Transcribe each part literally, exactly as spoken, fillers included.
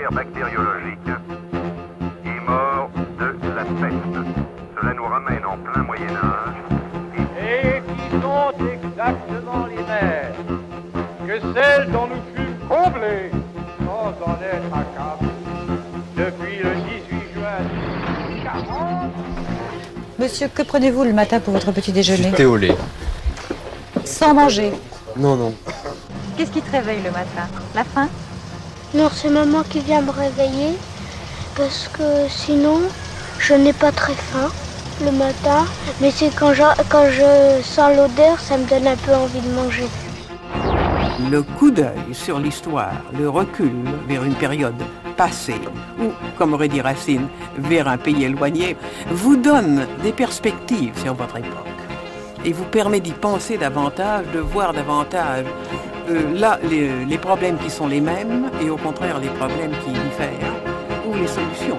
guerre bactériologique est mort de la peste. Cela nous ramène en plein Moyen-Âge. Et qui sont exactement les mêmes que celles dont nous fûmes comblés sans en être accablés depuis le dix-huit juin mille huit cent quarante. Monsieur, que prenez-vous le matin pour votre petit déjeuner? Du thé au lait. Sans manger? Non, non. Qu'est-ce qui te réveille le matin? La faim? Non, c'est maman qui vient me réveiller parce que sinon je n'ai pas très faim le matin. Mais c'est quand je, quand je sens l'odeur, ça me donne un peu envie de manger. Le coup d'œil sur l'histoire, le recul vers une période passée, ou, comme aurait dit Racine, vers un pays éloigné, vous donne des perspectives sur votre époque et vous permet d'y penser davantage, de voir davantage euh, là les, les problèmes qui sont les mêmes et au contraire les problèmes qui diffèrent ou les solutions.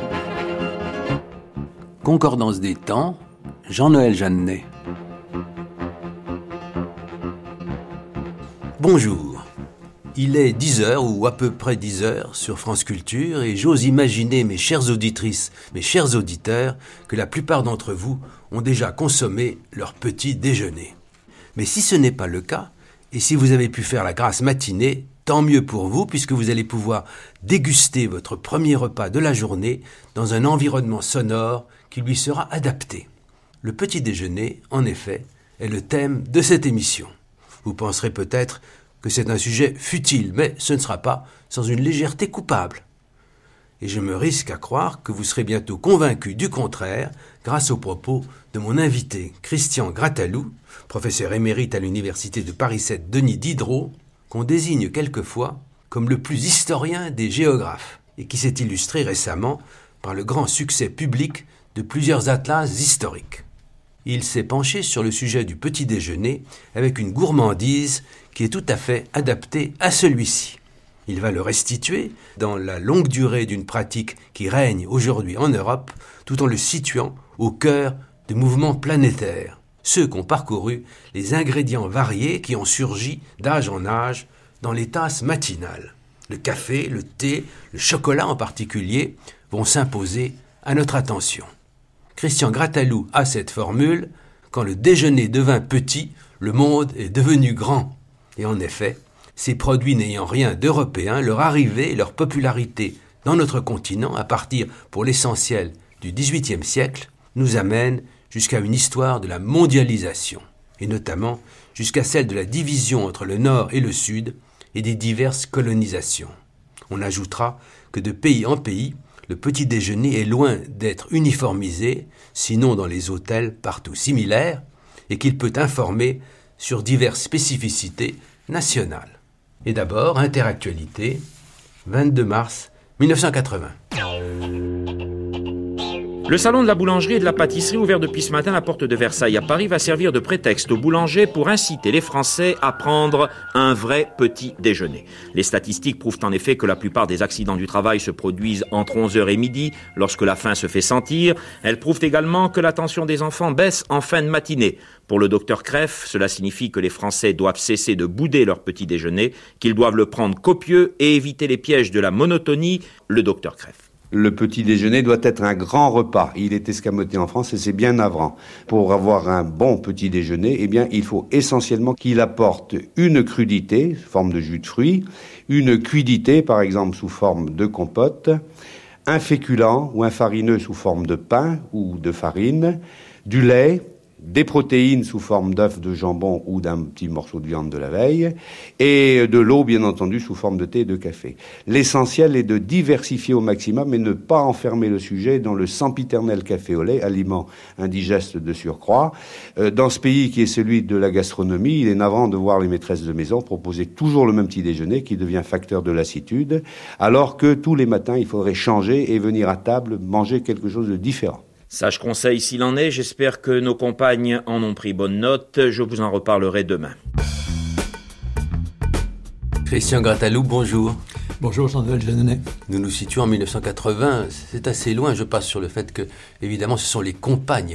Concordance des temps, Jean-Noël Jeannet. Bonjour, il est dix heures ou à peu près dix heures sur France Culture et j'ose imaginer, mes chères auditrices, mes chers auditeurs, que la plupart d'entre vous ont déjà consommé leur petit déjeuner. Mais si ce n'est pas le cas, et si vous avez pu faire la grasse matinée, tant mieux pour vous puisque vous allez pouvoir déguster votre premier repas de la journée dans un environnement sonore qui lui sera adapté. Le petit déjeuner, en effet, est le thème de cette émission. Vous penserez peut-être que c'est un sujet futile, mais ce ne sera pas sans une légèreté coupable. Et je me risque à croire que vous serez bientôt convaincus du contraire grâce aux propos de mon invité Christian Grattalou, professeur émérite à l'université de Paris sept Denis Diderot, qu'on désigne quelquefois comme le plus historien des géographes et qui s'est illustré récemment par le grand succès public de plusieurs atlas historiques. Il s'est penché sur le sujet du petit déjeuner avec une gourmandise qui est tout à fait adaptée à celui-ci. Il va le restituer dans la longue durée d'une pratique qui règne aujourd'hui en Europe, tout en le situant au cœur de mouvements planétaires, ceux qu'ont parcouru les ingrédients variés qui ont surgi d'âge en âge dans les tasses matinales. Le café, le thé, le chocolat en particulier vont s'imposer à notre attention. Christian Grattalou a cette formule « Quand le déjeuner devint petit, le monde est devenu grand ». Et en effet, ces produits n'ayant rien d'européen, leur arrivée et leur popularité dans notre continent, à partir pour l'essentiel du dix-huitième siècle, nous amènent jusqu'à une histoire de la mondialisation, et notamment jusqu'à celle de la division entre le Nord et le Sud et des diverses colonisations. On ajoutera que de pays en pays, le petit déjeuner est loin d'être uniformisé, sinon dans les hôtels partout similaires, et qu'il peut informer sur diverses spécificités nationales. Et d'abord, Interactualité, vingt-deux mars mille neuf cent quatre-vingts. Le salon de la boulangerie et de la pâtisserie ouvert depuis ce matin à la porte de Versailles à Paris va servir de prétexte aux boulangers pour inciter les Français à prendre un vrai petit déjeuner. Les statistiques prouvent en effet que la plupart des accidents du travail se produisent entre onze heures et midi, lorsque la faim se fait sentir. Elles prouvent également que l'attention des enfants baisse en fin de matinée. Pour le docteur Kreff, cela signifie que les Français doivent cesser de bouder leur petit déjeuner, qu'ils doivent le prendre copieux et éviter les pièges de la monotonie. Le docteur Kreff. Le petit déjeuner doit être un grand repas. Il est escamoté en France et c'est bien navrant. Pour avoir un bon petit déjeuner, eh bien, il faut essentiellement qu'il apporte une crudité, sous forme de jus de fruits, une cuidité, par exemple, sous forme de compote, un féculent ou un farineux sous forme de pain ou de farine, du lait, des protéines sous forme d'œufs, de jambon ou d'un petit morceau de viande de la veille, et de l'eau, bien entendu, sous forme de thé et de café. L'essentiel est de diversifier au maximum et ne pas enfermer le sujet dans le sempiternel café au lait, aliment indigeste de surcroît. Euh, dans ce pays qui est celui de la gastronomie, il est navrant de voir les maîtresses de maison proposer toujours le même petit déjeuner qui devient facteur de lassitude, alors que tous les matins, il faudrait changer et venir à table manger quelque chose de différent. Sage conseil s'il en est, j'espère que nos compagnes en ont pris bonne note. Je vous en reparlerai demain. Christian Grattalou, bonjour. Bonjour Jean-Noël Jeannet. Nous nous situons en mille neuf cent quatre-vingts, c'est assez loin, je passe sur le fait que, évidemment, ce sont les compagnes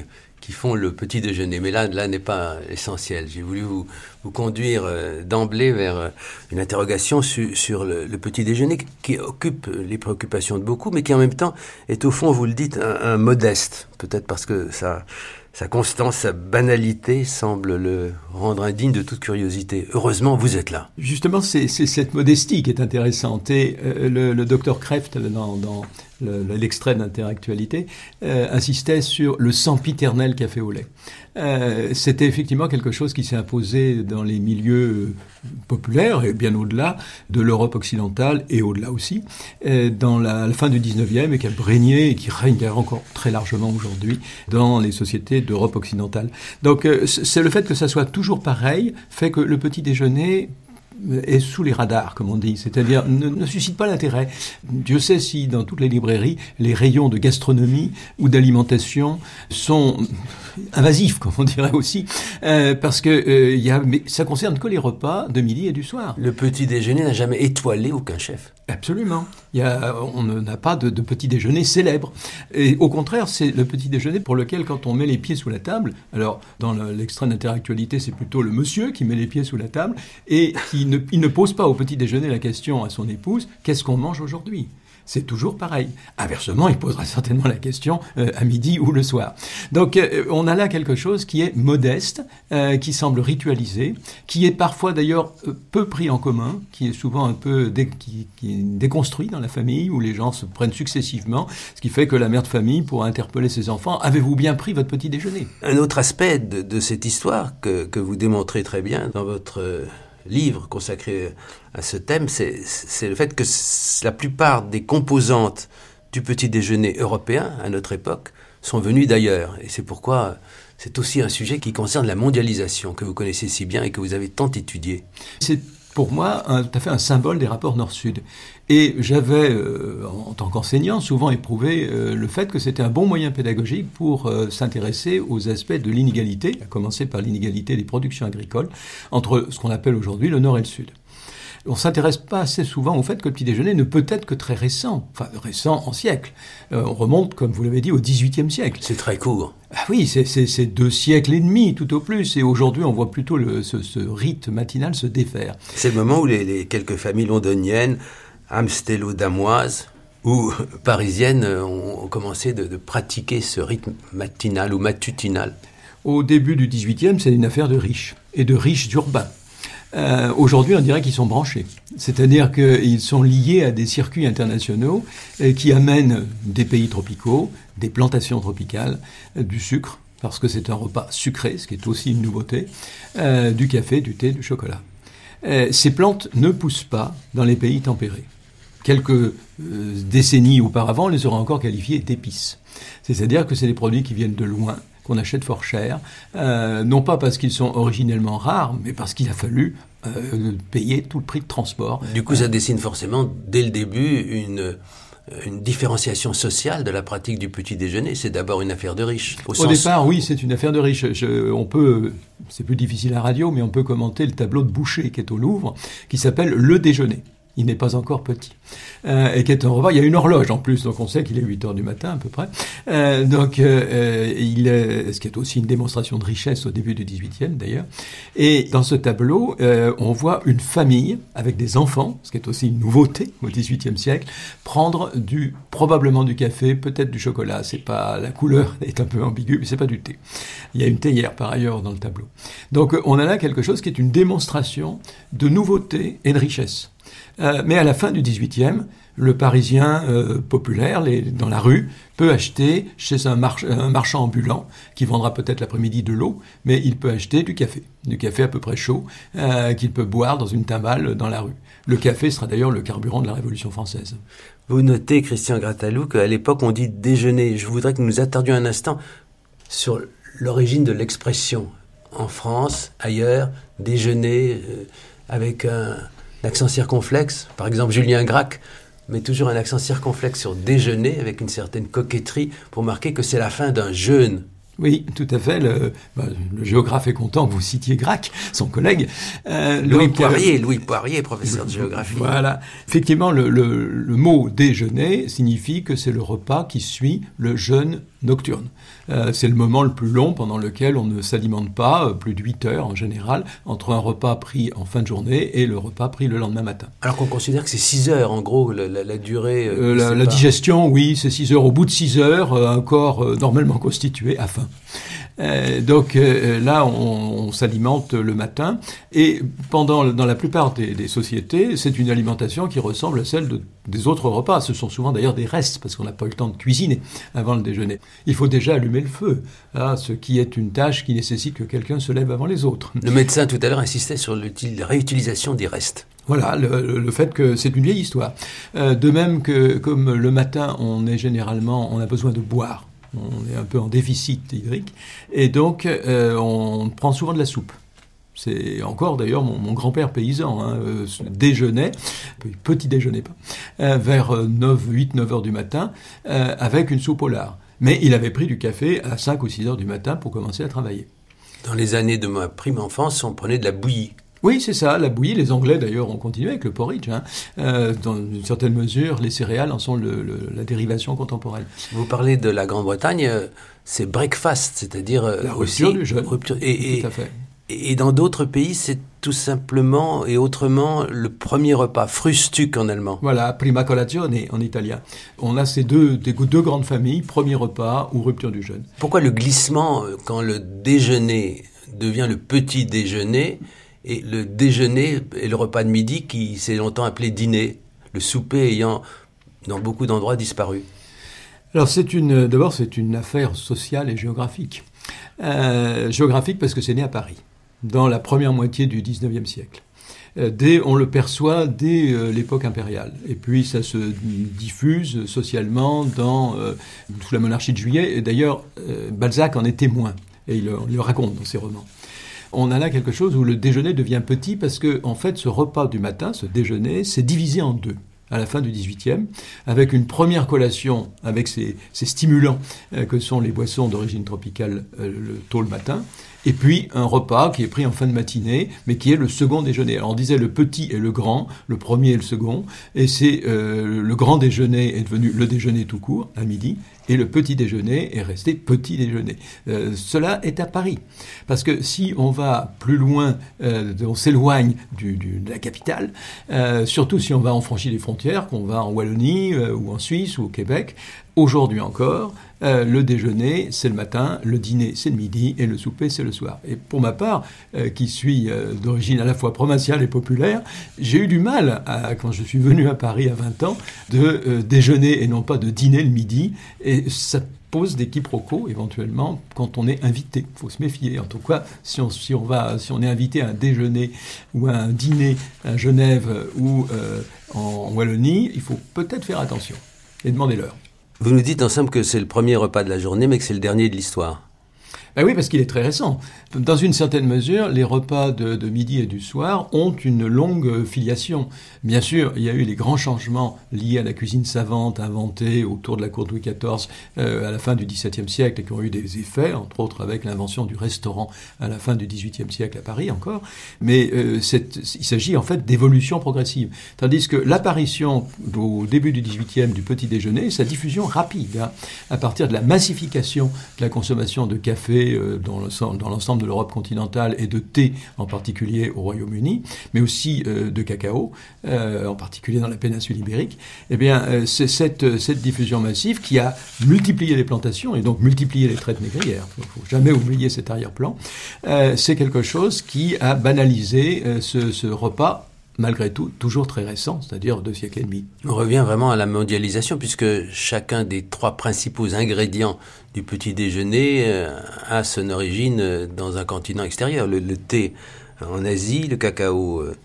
qui font le petit déjeuner. Mais là, là n'est pas essentiel. J'ai voulu vous, vous conduire euh, d'emblée vers euh, une interrogation su, sur le, le petit déjeuner qui occupe les préoccupations de beaucoup, mais qui en même temps est au fond, vous le dites, un, un modeste. Peut-être parce que ça... Sa constance, sa banalité semble le rendre indigne de toute curiosité. Heureusement, vous êtes là. Justement, c'est, c'est cette modestie qui est intéressante. Et euh, le, le docteur Krefft, dans, dans le, l'extrait d'Interactualité, euh, insistait sur le sempiternel café au lait. Euh, c'était effectivement quelque chose qui s'est imposé dans les milieux populaires et bien au-delà de l'Europe occidentale et au-delà aussi, euh, dans la, la fin du dix-neuvième et qui a régné et qui règne encore très largement aujourd'hui dans les sociétés d'Europe occidentale. Donc euh, c'est le fait que ça soit toujours pareil fait que le petit déjeuner est sous les radars, comme on dit, c'est-à-dire ne, ne suscite pas l'intérêt. Dieu sait si dans toutes les librairies, les rayons de gastronomie ou d'alimentation sont invasifs, comme on dirait aussi, euh, parce que euh, y a, mais ça concerne que les repas de midi et du soir. Le petit déjeuner n'a jamais étoilé aucun chef. Absolument. Il y a, on n'a pas de, de petit déjeuner célèbre. Et au contraire, c'est le petit déjeuner pour lequel, quand on met les pieds sous la table, alors dans le, l'extrait d'Interactualité, c'est plutôt le monsieur qui met les pieds sous la table et qui ne, il ne pose pas au petit déjeuner la question à son épouse « Qu'est-ce qu'on mange aujourd'hui ?» C'est toujours pareil. Inversement, il posera certainement la question euh, à midi ou le soir. Donc, euh, on a là quelque chose qui est modeste, euh, qui semble ritualisé, qui est parfois d'ailleurs euh, peu pris en commun, qui est souvent un peu dé- qui, qui est déconstruit dans la famille, où les gens se prennent successivement, ce qui fait que la mère de famille pourra interpeller ses enfants « Avez-vous bien pris votre petit déjeuner ?» Un autre aspect de, de cette histoire que, que vous démontrez très bien dans votre... Euh... livre consacré à ce thème, c'est, c'est le fait que la plupart des composantes du petit déjeuner européen, à notre époque, sont venues d'ailleurs. Et c'est pourquoi c'est aussi un sujet qui concerne la mondialisation, que vous connaissez si bien et que vous avez tant étudié. C'est pour moi un, tout à fait un symbole des rapports Nord-Sud. Et j'avais, euh, en tant qu'enseignant, souvent éprouvé euh, le fait que c'était un bon moyen pédagogique pour euh, s'intéresser aux aspects de l'inégalité, à commencer par l'inégalité des productions agricoles, entre ce qu'on appelle aujourd'hui le Nord et le Sud. On ne s'intéresse pas assez souvent au fait que le petit déjeuner ne peut être que très récent, enfin récent en siècle. Euh, on remonte, comme vous l'avez dit, au dix-huitième siècle. C'est très court. Ah oui, c'est, c'est, c'est deux siècles et demi tout au plus, et aujourd'hui on voit plutôt le, ce, ce rite matinal se défaire. C'est le moment où les, les quelques familles londoniennes, amstello-damoises ou parisiennes ont commencé de, de pratiquer ce rythme matinal ou matutinal. Au début du dix-huitième, c'est une affaire de riches, et de riches urbains. Euh, aujourd'hui, on dirait qu'ils sont branchés. C'est-à-dire qu'ils sont liés à des circuits internationaux euh, qui amènent des pays tropicaux, des plantations tropicales, euh, du sucre, parce que c'est un repas sucré, ce qui est aussi une nouveauté, euh, du café, du thé, du chocolat. Euh, ces plantes ne poussent pas dans les pays tempérés. Quelques euh, décennies auparavant, on les aurait encore qualifiées d'épices. C'est-à-dire que c'est des produits qui viennent de loin, qu'on achète fort cher, euh, non pas parce qu'ils sont originellement rares, mais parce qu'il a fallu euh, payer tout le prix de transport. Du coup, ça dessine forcément, dès le début, une, une différenciation sociale de la pratique du petit déjeuner. C'est d'abord une affaire de riches. Au, au sens... départ, oui, c'est une affaire de riches. Je, on peut, c'est plus difficile à la radio, mais on peut commenter le tableau de Boucher qui est au Louvre, qui s'appelle « Le déjeuner ». Il n'est pas encore petit. Euh, et qui est un repas. Il y a une horloge en plus, donc on sait qu'il est huit heures du matin à peu près. Euh, donc, euh, il est, ce qui est aussi une démonstration de richesse au début du dix-huitième d'ailleurs. Et dans ce tableau, euh, on voit une famille avec des enfants, ce qui est aussi une nouveauté au dix-huitième siècle, prendre du, probablement du café, peut-être du chocolat. C'est pas, la couleur est un peu ambiguë, mais c'est pas du thé. Il y a une théière par ailleurs dans le tableau. Donc, on a là quelque chose qui est une démonstration de nouveauté et de richesse. Euh, mais à la fin du dix-huitième, le Parisien euh, populaire, les, dans la rue, peut acheter chez un, march- un marchand ambulant qui vendra peut-être l'après-midi de l'eau, mais il peut acheter du café, du café à peu près chaud, euh, qu'il peut boire dans une timbale dans la rue. Le café sera d'ailleurs le carburant de la Révolution française. Vous notez, Christian Grattalou, qu'à l'époque on dit déjeuner. Je voudrais que nous nous attardions un instant sur l'origine de l'expression. En France, ailleurs, déjeuner euh, avec un... l'accent circonflexe, par exemple Julien Gracq met toujours un accent circonflexe sur déjeuner avec une certaine coquetterie pour marquer que c'est la fin d'un jeûne. Oui, tout à fait. Le, bah, le géographe est content que vous citiez Gracq, son collègue. Euh, Louis donc, Poirier, euh, Louis Poirier, professeur de géographie. Voilà. Effectivement, le, le, le mot déjeuner signifie que c'est le repas qui suit le jeûne nocturne. Euh, c'est le moment le plus long pendant lequel on ne s'alimente pas, euh, plus de huit heures en général, entre un repas pris en fin de journée et le repas pris le lendemain matin. Alors qu'on considère que c'est six heures, en gros, la, la, la durée... Euh, euh, la, la digestion, oui, c'est six heures. Au bout de six heures, euh, un corps euh, normalement constitué a faim. Euh, donc euh, là, on, on s'alimente le matin, et pendant, dans la plupart des, des sociétés, c'est une alimentation qui ressemble à celle de, des autres repas. Ce sont souvent d'ailleurs des restes, parce qu'on n'a pas eu le temps de cuisiner avant le déjeuner. Il faut déjà allumer le feu, hein, ce qui est une tâche qui nécessite que quelqu'un se lève avant les autres. Le médecin tout à l'heure insistait sur la réutilisation des restes. Voilà, le, le fait que c'est une vieille histoire. Euh, de même que, comme le matin, on est généralement, on a besoin de boire. On est un peu en déficit hydrique, et donc euh, on prend souvent de la soupe. C'est encore d'ailleurs mon, mon grand-père paysan, hein, euh, déjeunait, petit déjeuner pas, euh, vers huit neuf heures du matin, euh, avec une soupe au lard. Mais il avait pris du café à cinq ou six heures du matin pour commencer à travailler. Dans les années de ma prime enfance, on prenait de la bouillie. Oui, c'est ça, la bouillie. Les Anglais, d'ailleurs, ont continué avec le porridge. Hein. Euh, dans une certaine mesure, les céréales en sont le, le, la dérivation contemporaine. Vous parlez de la Grande-Bretagne, c'est breakfast, c'est-à-dire... La rupture aussi, du jeûne. Rupture, et, tout à fait. Et, et dans d'autres pays, c'est tout simplement et autrement le premier repas, Frühstück en allemand. Voilà, prima colazione en italien. On a ces deux, des, deux grandes familles, premier repas ou rupture du jeûne. Pourquoi le glissement, quand le déjeuner devient le petit déjeuner, et le déjeuner et le repas de midi qui s'est longtemps appelé dîner, le souper ayant dans beaucoup d'endroits disparu? Alors c'est une, d'abord c'est une affaire sociale et géographique. Euh, géographique parce que c'est né à Paris, dans la première moitié du dix-neuvième siècle. Euh, dès, on le perçoit dès euh, l'époque impériale. Et puis ça se diffuse socialement dans, euh, sous la monarchie de Juillet. Et d'ailleurs, euh, Balzac en est témoin, et il, il le raconte dans ses romans. On a là quelque chose où le déjeuner devient petit parce que, en fait, ce repas du matin, ce déjeuner, c'est divisé en deux à la fin du dix-huitième, avec une première collation avec ces, ces stimulants euh, que sont les boissons d'origine tropicale euh, le, tôt le matin, et puis un repas qui est pris en fin de matinée, mais qui est le second déjeuner. Alors on disait le petit et le grand, le premier et le second, et c'est euh, le grand déjeuner est devenu le déjeuner tout court, à midi, et le petit déjeuner est resté petit déjeuner. Euh, cela est à Paris. Parce que si on va plus loin, euh, on s'éloigne du, du, de la capitale, euh, surtout si on va en franchir les frontières, qu'on va en Wallonie, euh, ou en Suisse, ou au Québec, aujourd'hui encore, euh, le déjeuner, c'est le matin, le dîner, c'est le midi, et le souper, c'est le soir. Et pour ma part, euh, qui suis euh, d'origine à la fois provinciale et populaire, j'ai eu du mal, à, quand je suis venu à Paris à vingt ans, de euh, déjeuner et non pas de dîner le midi, et ça pose des quiproquos, éventuellement, quand on est invité. Il faut se méfier. En tout cas, si on, si on, va, si on est invité à un déjeuner ou à un dîner à Genève ou euh, en, en Wallonie, il faut peut-être faire attention et demander l'heure. Vous nous dites ensemble que c'est le premier repas de la journée, mais que c'est le dernier de l'histoire. Ben oui, parce qu'il est très récent. Dans une certaine mesure, les repas de, de midi et du soir ont une longue filiation. Bien sûr, il y a eu les grands changements liés à la cuisine savante inventée autour de la cour de Louis quatorze euh, à la fin du dix-septième siècle et qui ont eu des effets, entre autres avec l'invention du restaurant à la fin du dix-huitième siècle à Paris encore. Mais euh, c'est, il s'agit en fait d'évolution progressive. Tandis que l'apparition au début du dix-huitième du petit déjeuner, sa diffusion rapide, hein, à partir de la massification de la consommation de café dans l'ensemble, dans l'ensemble de l'Europe continentale et de thé en particulier au Royaume-Uni, mais aussi euh, de cacao, euh, en particulier dans la péninsule ibérique, eh bien, euh, c'est cette, cette diffusion massive qui a multiplié les plantations et donc multiplié les traites négrières. Il ne faut jamais oublier cet arrière-plan. Euh, c'est quelque chose qui a banalisé euh, ce, ce repas malgré tout, toujours très récent, c'est-à-dire deux siècles et demi. On revient vraiment à la mondialisation, puisque chacun des trois principaux ingrédients du petit déjeuner euh, a son origine dans un continent extérieur. Le, le thé en Asie, le cacao euh,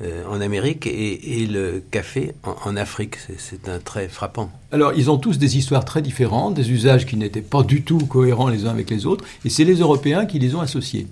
euh, en Amérique et, et le café en, en Afrique. C'est, c'est un trait frappant. Alors, ils ont tous des histoires très différentes, des usages qui n'étaient pas du tout cohérents les uns avec les autres, et c'est les Européens qui les ont associés.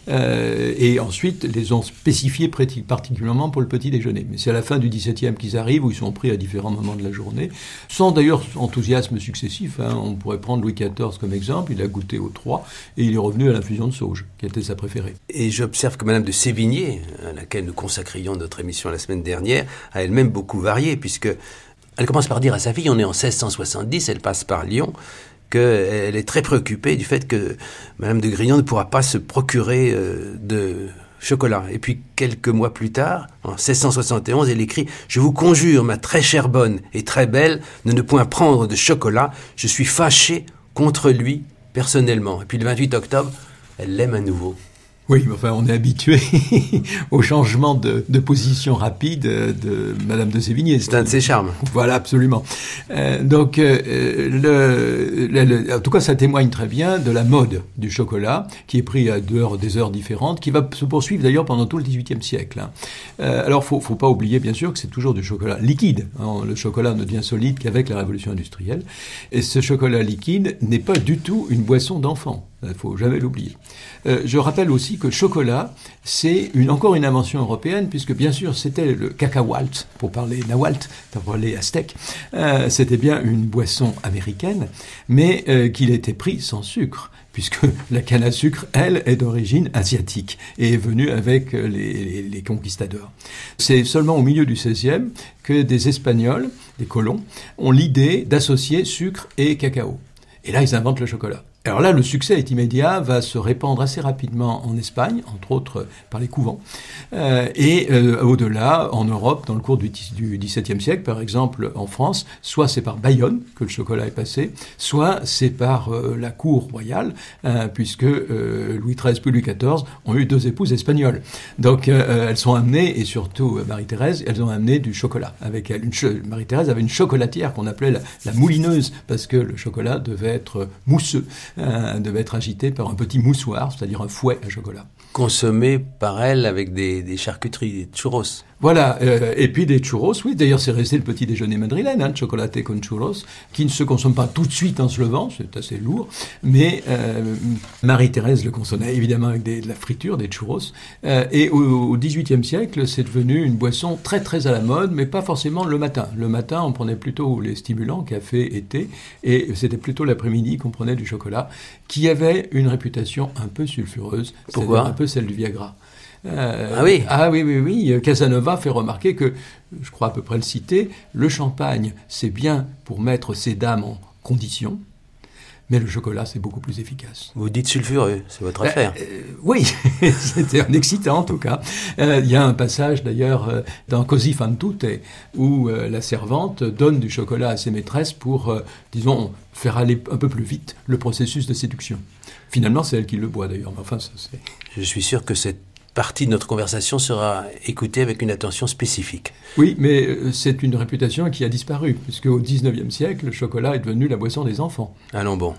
Euh, et ensuite, les ont spécifiés particulièrement pour le petit déjeuner. Mais c'est à la fin du dix-septième qu'ils arrivent, où ils sont pris à différents moments de la journée, sans d'ailleurs enthousiasme successif. Hein. On pourrait prendre Louis quatorze comme exemple, il a goûté aux trois, et il est revenu à l'infusion de sauge, qui était sa préférée. Et j'observe que Madame de Sévigné, à laquelle nous consacrions notre émission la semaine dernière, a elle-même beaucoup varié, puisque elle commence par dire à sa fille, on est en seize cent soixante-dix, elle passe par Lyon, qu'elle est très préoccupée du fait que Madame de Grignan ne pourra pas se procurer euh, de chocolat. Et puis, quelques mois plus tard, en seize cent soixante et onze, elle écrit « Je vous conjure, ma très chère bonne et très belle, de ne point prendre de chocolat. Je suis fâchée contre lui personnellement. » Et puis, le vingt-huit octobre, elle l'aime à nouveau. Oui, mais enfin, on est habitué au changement de, de position rapide de Madame de Sévigné. C'est un de ses charmes. Voilà, absolument. Euh, donc, euh, le, le, le, en tout cas, ça témoigne très bien de la mode du chocolat, qui est pris à deux heures, des heures différentes, qui va se poursuivre d'ailleurs pendant tout le dix-huitième siècle. Hein. Euh, alors, faut, faut pas oublier, bien sûr, que c'est toujours du chocolat liquide. Hein. Le chocolat ne devient solide qu'avec la révolution industrielle. Et ce chocolat liquide n'est pas du tout une boisson d'enfant. Il ne faut jamais l'oublier. Euh, je rappelle aussi que chocolat, c'est une, encore une invention européenne, puisque bien sûr c'était le cacahualt, pour parler nahuatl, pour parler aztèque, euh, c'était bien une boisson américaine, mais euh, qu'il était pris sans sucre, puisque la canne à sucre, elle, est d'origine asiatique et est venue avec les, les, les conquistadors. C'est seulement au milieu du seizième que des Espagnols, des colons, ont l'idée d'associer sucre et cacao. Et là, ils inventent le chocolat. Alors là, le succès est immédiat, va se répandre assez rapidement en Espagne, entre autres par les couvents, euh, et euh, au-delà, en Europe, dans le cours du, du dix-septième siècle, par exemple en France, soit c'est par Bayonne que le chocolat est passé, soit c'est par euh, la cour royale, euh, puisque euh, Louis treize puis Louis quatorze ont eu deux épouses espagnoles. Donc euh, elles sont amenées, et surtout euh, Marie-Thérèse, elles ont amené du chocolat avec elle. Une cho- Marie-Thérèse avait une chocolatière qu'on appelait la, la moulineuse, parce que le chocolat devait être mousseux. Euh, devait être agité par un petit moussoir, c'est-à-dire un fouet à chocolat. Consommé par elle avec des, des charcuteries, des churros. Voilà, euh, et puis des churros, oui, d'ailleurs c'est resté le petit déjeuner madrilène, hein, chocolaté con churros, qui ne se consomme pas tout de suite en se levant, c'est assez lourd, mais euh, Marie-Thérèse le consommait évidemment avec des, de la friture, des churros, euh, et au, au dix-huitième siècle, c'est devenu une boisson très très à la mode, mais pas forcément le matin. Le matin, on prenait plutôt les stimulants, café, été, et c'était plutôt l'après-midi qu'on prenait du chocolat, qui avait une réputation un peu sulfureuse, Pourquoi ? Un peu celle du Viagra. Euh, ah oui Ah oui, oui, oui. Casanova fait remarquer que, je crois à peu près le citer, le champagne, c'est bien pour mettre ces dames en condition, mais le chocolat, c'est beaucoup plus efficace. Vous dites sulfureux, c'est votre ben, affaire. Euh, oui, c'était un excitant en tout cas. Euh, il y a un passage d'ailleurs euh, dans Così fan tutte où euh, la servante donne du chocolat à ses maîtresses pour, euh, disons, faire aller un peu plus vite le processus de séduction. Finalement, c'est elle qui le boit d'ailleurs, mais enfin, ça c'est... Je suis sûr que cette partie de notre conversation sera écoutée avec une attention spécifique. Oui, mais c'est une réputation qui a disparu, puisque au dix-neuvième siècle, le chocolat est devenu la boisson des enfants. Allons bon.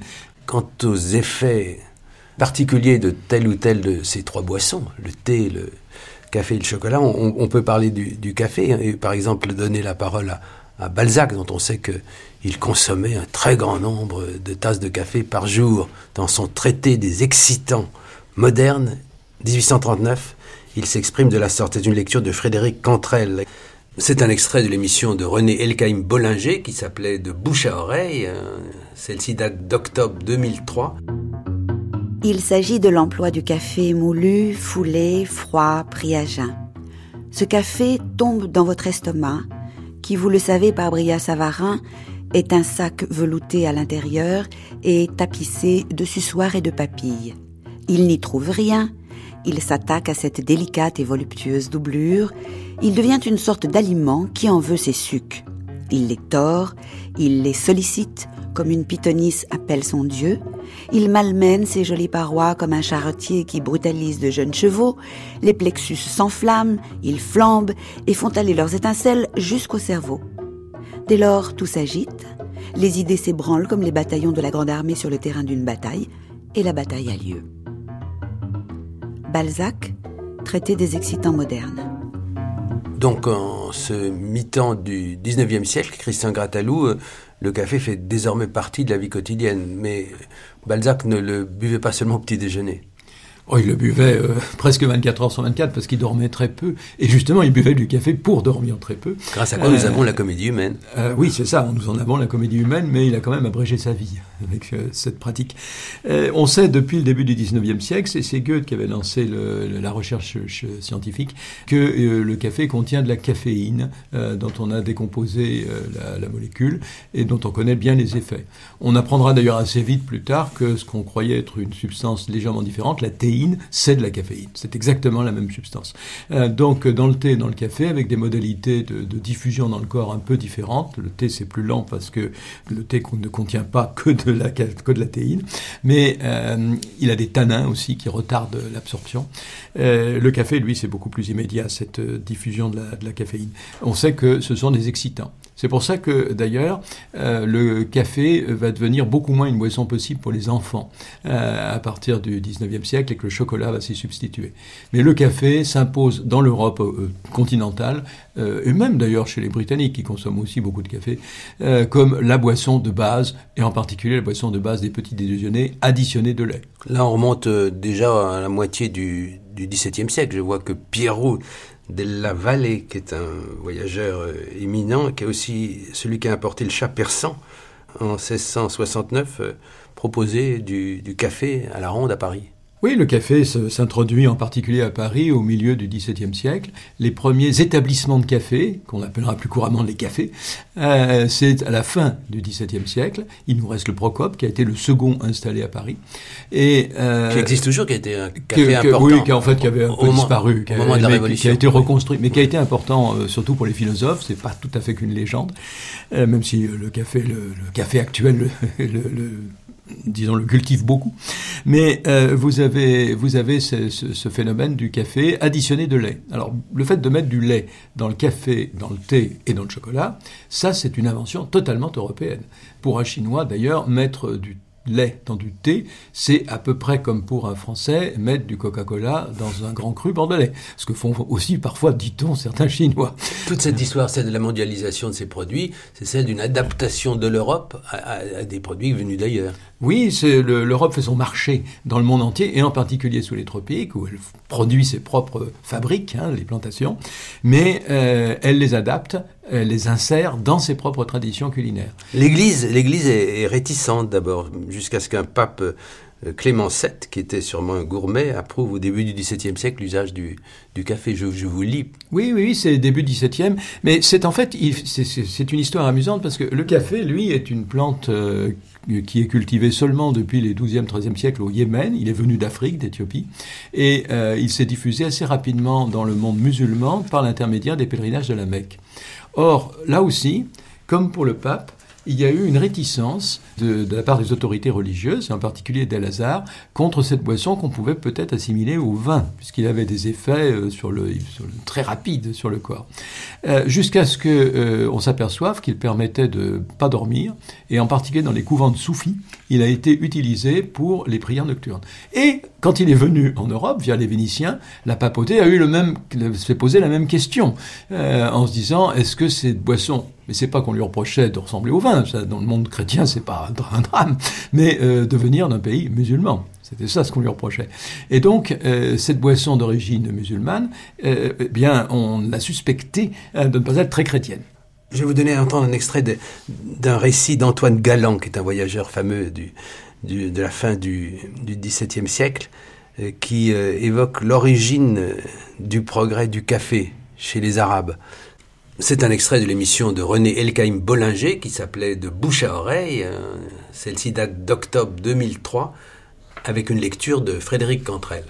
Quant aux effets particuliers de telle ou telle de ces trois boissons, le thé, le café et le chocolat, on, on peut parler du, du café, et par exemple donner la parole à, à Balzac, dont on sait qu'il consommait un très grand nombre de tasses de café par jour. Dans son traité des excitants modernes, dix-huit cent trente-neuf, il s'exprime de la sorte. C'est une lecture de Frédéric Cantrel. C'est un extrait de l'émission de René Elkaïm Bollinger qui s'appelait De bouche à oreille. Celle-ci date d'octobre deux mille trois. Il s'agit de l'emploi du café moulu, foulé, froid, pris à jeun. Ce café tombe dans votre estomac, qui, vous le savez par Brillat-Savarin, est un sac velouté à l'intérieur et tapissé de suçoirs et de papilles. Il n'y trouve rien. Il s'attaque à cette délicate et voluptueuse doublure. Il devient une sorte d'aliment qui en veut ses sucs. Il les tord, il les sollicite, comme une pythonisse appelle son dieu. Il malmène ses jolies parois comme un charretier qui brutalise de jeunes chevaux. Les plexus s'enflamment, ils flambent et font aller leurs étincelles jusqu'au cerveau. Dès lors, tout s'agite. Les idées s'ébranlent comme les bataillons de la grande armée sur le terrain d'une bataille, et la bataille a lieu. Balzac, traité des excitants modernes. Donc en ce mi-temps du dix-neuvième siècle, Christian Grattalou, le café fait désormais partie de la vie quotidienne. Mais Balzac ne le buvait pas seulement au petit déjeuner. Oh, il le buvait euh, presque vingt-quatre heures sur vingt-quatre parce qu'il dormait très peu. Et justement, il buvait du café pour dormir très peu. Grâce à quoi euh, nous avons la comédie humaine. Euh, oui, c'est ça, nous en avons la comédie humaine, mais il a quand même abrégé sa vie avec euh, cette pratique. Euh, on sait depuis le début du dix-neuvième siècle, c'est, c'est Goethe qui avait lancé le, le, la recherche scientifique, que euh, le café contient de la caféine euh, dont on a décomposé euh, la, la molécule et dont on connaît bien les effets. On apprendra d'ailleurs assez vite plus tard que ce qu'on croyait être une substance légèrement différente, la théine, c'est de la caféine. C'est exactement la même substance. Euh, donc, dans le thé et dans le café, avec des modalités de, de diffusion dans le corps un peu différentes. Le thé, c'est plus lent parce que le thé ne contient pas que de la, que de la théine. Mais euh, il a des tanins aussi qui retardent l'absorption. Euh, le café, lui, c'est beaucoup plus immédiat, cette diffusion de la, de la caféine. On sait que ce sont des excitants. C'est pour ça que, d'ailleurs, euh, le café va devenir beaucoup moins une boisson possible pour les enfants euh, à partir du dix-neuvième siècle et que le chocolat va s'y substituer. Mais le café s'impose dans l'Europe euh, continentale, euh, et même d'ailleurs chez les Britanniques qui consomment aussi beaucoup de café, euh, comme la boisson de base, et en particulier la boisson de base des petits déjeuners additionnés de lait. Là, on remonte euh, déjà à la moitié du, du dix-septième siècle. Je vois que Piero della Valle, qui est un voyageur euh, éminent, qui est aussi celui qui a importé le chat persan en seize cent soixante-neuf, euh, proposait du, du café à la ronde à Paris. Oui, le café s'introduit en particulier à Paris au milieu du dix-septième siècle. Les premiers établissements de café, qu'on appellera plus couramment les cafés, euh, c'est à la fin du dix-septième siècle. Il nous reste le Procope, qui a été le second installé à Paris. Et, euh, qui existe toujours, qui a été un café que, important. Oui, qui, en fait, qui avait un peu au disparu. Au moment de la Révolution. Qui a été reconstruit, mais qui a été important, euh, surtout pour les philosophes. C'est pas tout à fait qu'une légende, euh, même si le café, le, le café actuel, le, le, le disons, le cultive beaucoup. Mais euh, vous avez, vous avez ce, ce, ce phénomène du café additionné de lait. Alors, le fait de mettre du lait dans le café, dans le thé et dans le chocolat, ça, c'est une invention totalement européenne. Pour un Chinois, d'ailleurs, mettre du lait dans du thé, c'est à peu près comme pour un Français mettre du Coca-Cola dans un grand cru bordelais. Ce que font aussi parfois, dit-on, certains Chinois. Toute cette histoire, celle de la mondialisation de ces produits, c'est celle d'une adaptation de l'Europe à, à, à des produits venus d'ailleurs. Oui, c'est le, l'Europe fait son marché dans le monde entier, et en particulier sous les tropiques, où elle produit ses propres fabriques, hein, les plantations, mais euh, elle les adapte, elle les insère dans ses propres traditions culinaires. L'Église, l'Église est, est réticente d'abord, jusqu'à ce qu'un pape, Clément sept, qui était sûrement un gourmet, approuve au début du dix-septième siècle l'usage du, du café. Je, je vous lis. Oui, oui, c'est début dix-septième, mais c'est en fait, il, c'est, c'est, c'est une histoire amusante parce que le café, lui, est une plante euh, qui est cultivé seulement depuis les douzième, treizième siècles au Yémen. Il est venu d'Afrique, d'Éthiopie, et euh, il s'est diffusé assez rapidement dans le monde musulman par l'intermédiaire des pèlerinages de la Mecque. Or, là aussi, comme pour le pape, il y a eu une réticence de, de la part des autorités religieuses, et en particulier d'El-Azhar, contre cette boisson qu'on pouvait peut-être assimiler au vin, puisqu'il avait des effets euh, sur le, sur le, très rapides sur le corps. Euh, jusqu'à ce qu'on euh, s'aperçoive qu'il permettait de ne pas dormir, et en particulier dans les couvents de soufis, il a été utilisé pour les prières nocturnes. Et quand il est venu en Europe, via les Vénitiens, la papauté a eu le même, s'est posé la même question, euh, en se disant, est-ce que cette boisson, mais c'est pas qu'on lui reprochait de ressembler au vin, ça, dans le monde chrétien, c'est pas un drame, mais euh, de venir d'un pays musulman. C'était ça ce qu'on lui reprochait. Et donc, euh, cette boisson d'origine musulmane, euh, eh bien, on l'a suspectée euh, de ne pas être très chrétienne. Je vais vous donner à entendre un extrait de, d'un récit d'Antoine Galland, qui est un voyageur fameux du, du, de la fin du, du dix-septième siècle, euh, qui euh, évoque l'origine du progrès du café chez les Arabes. C'est un extrait de l'émission de René Elkaïm Bollinger qui s'appelait « De bouche à oreille ». Celle-ci date d'octobre deux mille trois, avec une lecture de Frédéric Cantrel.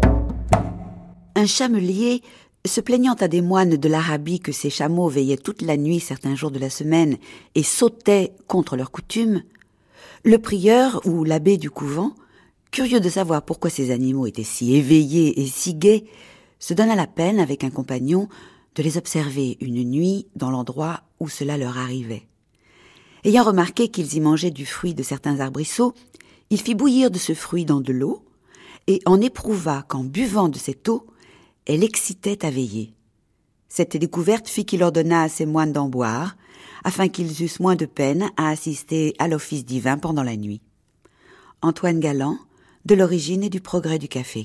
Un chamelier, se plaignant à des moines de l'Arabie que ses chameaux veillaient toute la nuit certains jours de la semaine et sautaient contre leur coutume, le prieur ou l'abbé du couvent, curieux de savoir pourquoi ces animaux étaient si éveillés et si gais, se donna la peine avec un compagnon de les observer une nuit dans l'endroit où cela leur arrivait. Ayant remarqué qu'ils y mangeaient du fruit de certains arbrisseaux, il fit bouillir de ce fruit dans de l'eau et en éprouva qu'en buvant de cette eau, elle excitait à veiller. Cette découverte fit qu'il ordonna à ses moines d'en boire, afin qu'ils eussent moins de peine à assister à l'office divin pendant la nuit. Antoine Galland, De l'origine et du progrès du café.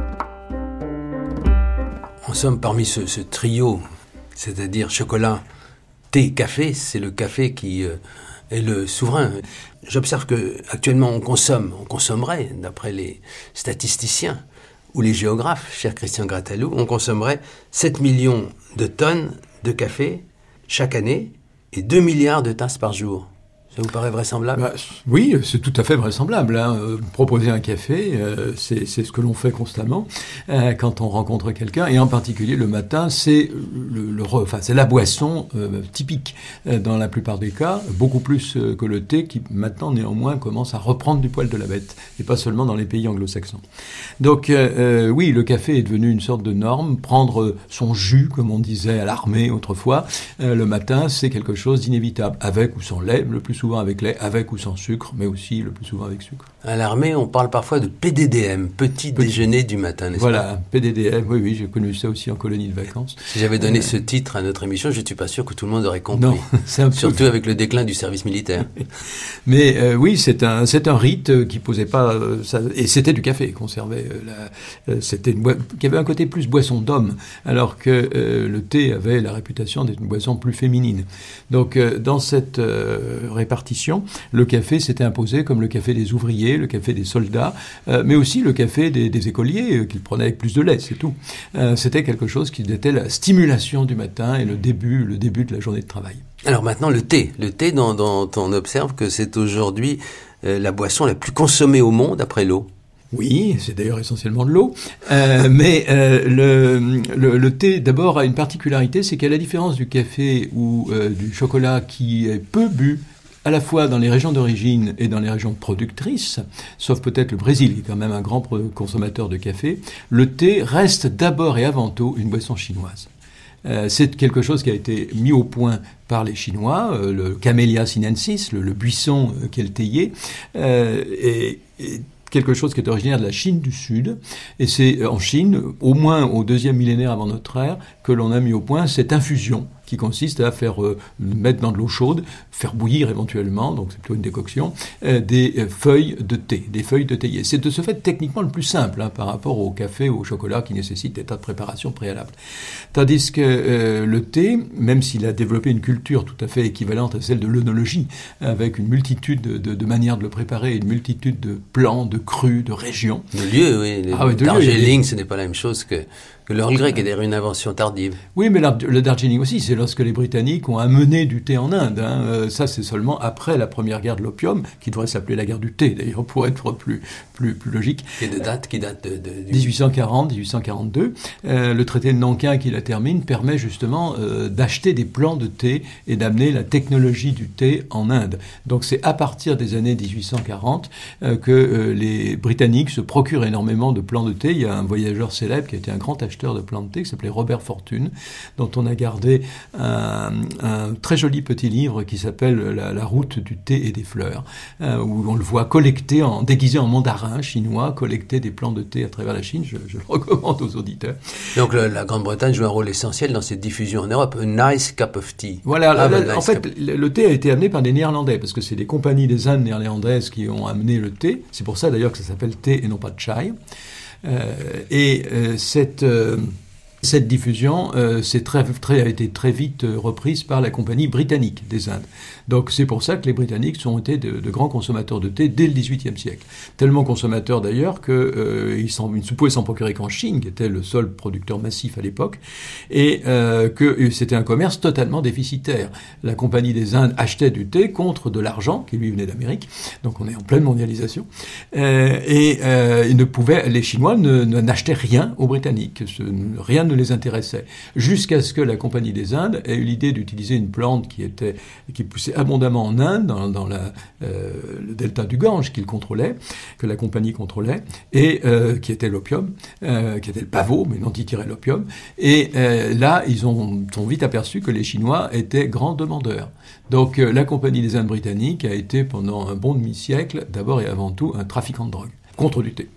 En somme, parmi ce, ce trio, c'est-à-dire chocolat, thé, café, c'est le café qui euh, est le souverain. J'observe que actuellement on consomme, on consommerait, d'après les statisticiens ou les géographes, cher Christian Grattalou, on consommerait sept millions de tonnes de café chaque année et deux milliards de tasses par jour. Ça vous paraît vraisemblable ? Bah, oui, c'est tout à fait vraisemblable. Hein. Euh, proposer un café, euh, c'est, c'est ce que l'on fait constamment euh, quand on rencontre quelqu'un, et en particulier le matin, c'est le, le enfin c'est la boisson euh, typique euh, dans la plupart des cas, beaucoup plus euh, que le thé, qui maintenant néanmoins commence à reprendre du poil de la bête, et pas seulement dans les pays anglo-saxons. Donc euh, euh, oui, le café est devenu une sorte de norme. Prendre son jus, comme on disait à l'armée autrefois, euh, le matin, c'est quelque chose d'inévitable, avec ou sans lait, le plus souvent avec lait, avec ou sans sucre, mais aussi le plus souvent avec sucre. À l'armée, on parle parfois de P D D M, petit, petit déjeuner du matin, n'est-ce voilà, pas ? Voilà, P D D M, oui, oui, j'ai connu ça aussi en colonie de vacances. Si j'avais donné euh... ce titre à notre émission, je ne suis pas sûr que tout le monde aurait compris. Non, c'est un peu... Surtout avec le déclin du service militaire. Mais euh, oui, c'est un, c'est un rite qui posait pas... Euh, ça, et c'était du café qu'on servait. Euh, la, euh, c'était une boi... qui avait un côté plus boisson d'homme, alors que euh, le thé avait la réputation d'être une boisson plus féminine. Donc, euh, dans cette euh, répartition, le café s'était imposé comme le café des ouvriers, le café des soldats, euh, mais aussi le café des, des écoliers, euh, qu'ils prenaient avec plus de lait, c'est tout. Euh, c'était quelque chose qui était la stimulation du matin et le début, le début de la journée de travail. Alors maintenant, le thé. Le thé, dont, dont on observe que c'est aujourd'hui euh, la boisson la plus consommée au monde après l'eau. Oui, c'est d'ailleurs essentiellement de l'eau, euh, mais euh, le, le, le thé d'abord a une particularité, c'est qu'à la différence du café ou euh, du chocolat qui est peu bu, à la fois dans les régions d'origine et dans les régions productrices, sauf peut-être le Brésil, qui est quand même un grand consommateur de café, le thé reste d'abord et avant tout une boisson chinoise. Euh, c'est quelque chose qui a été mis au point par les Chinois, euh, le Camellia sinensis, le, le buisson euh, qu'est le théier, euh, et, et quelque chose qui est originaire de la Chine du Sud, et c'est en Chine, au moins au deuxième millénaire avant notre ère, que l'on a mis au point cette infusion qui consiste à faire euh, mettre dans de l'eau chaude, faire bouillir éventuellement, donc c'est plutôt une décoction, euh, des euh, feuilles de thé, des feuilles de théier. C'est de ce fait techniquement le plus simple hein, par rapport au café ou au chocolat qui nécessite des tas de préparations préalables. Tandis que euh, le thé, même s'il a développé une culture tout à fait équivalente à celle de l'œnologie, avec une multitude de, de, de manières de le préparer, une multitude de plans, de crus, de régions. De lieux, oui. Les, ah, oui de Darjeeling, ce n'est pas la même chose que... que l'Earl Grey, qui est d'ailleurs une invention tardive. Oui, mais le Darjeeling aussi, c'est lorsque les Britanniques ont amené du thé en Inde. Hein. Euh, ça, c'est seulement après la première guerre de l'opium, qui devrait s'appeler la guerre du thé, d'ailleurs, pour être plus, plus, plus logique. Et de date, qui date de... de du... dix-huit cent quarante, dix-huit cent quarante-deux. Euh, le traité de Nankin, qui la termine, permet justement euh, d'acheter des plants de thé et d'amener la technologie du thé en Inde. Donc c'est à partir des années dix-huit cent quarante euh, que euh, les Britanniques se procurent énormément de plants de thé. Il y a un voyageur célèbre qui a été un grand acheteur de plants de thé qui s'appelait Robert Fortune, dont on a gardé un, un très joli petit livre qui s'appelle la, la route du thé et des fleurs, euh, où on le voit collecter, en, déguisé en mandarin chinois, collecter des plants de thé à travers la Chine. Je, je le recommande aux auditeurs. Donc le, la Grande-Bretagne joue un rôle essentiel dans cette diffusion en Europe. A nice cup of tea. Voilà, ah, la, nice en fait, cup. le thé a été amené par des Néerlandais, parce que c'est des compagnies des Indes néerlandaises qui ont amené le thé. C'est pour ça d'ailleurs que ça s'appelle thé et non pas chai. Euh, et euh, cette... Euh, Cette diffusion euh, c'est très, très, a été très vite euh, reprise par la compagnie britannique des Indes. Donc c'est pour ça que les Britanniques ont été de, de grands consommateurs de thé dès le dix-huitième siècle. Tellement consommateurs d'ailleurs qu'ils euh, ne pouvaient s'en procurer qu'en Chine, qui était le seul producteur massif à l'époque, et euh, que c'était un commerce totalement déficitaire. La compagnie des Indes achetait du thé contre de l'argent, qui lui venait d'Amérique, donc on est en pleine mondialisation, euh, et euh, ils ne pouvaient, les Chinois ne, ne, n'achetaient rien aux Britanniques, ce, rien ne les intéressait, jusqu'à ce que la Compagnie des Indes ait eu l'idée d'utiliser une plante qui était qui poussait abondamment en Inde, dans, dans la, euh, le delta du Gange qu'il contrôlait, que la compagnie contrôlait, et euh, qui était l'opium, euh, qui était le pavot, mais dont ils tiraient l'opium. Et euh, là, ils ont, ont vite aperçu que les Chinois étaient grands demandeurs. Donc euh, la Compagnie des Indes britanniques a été pendant un bon demi-siècle, d'abord et avant tout, un trafiquant de drogue, contre du thé.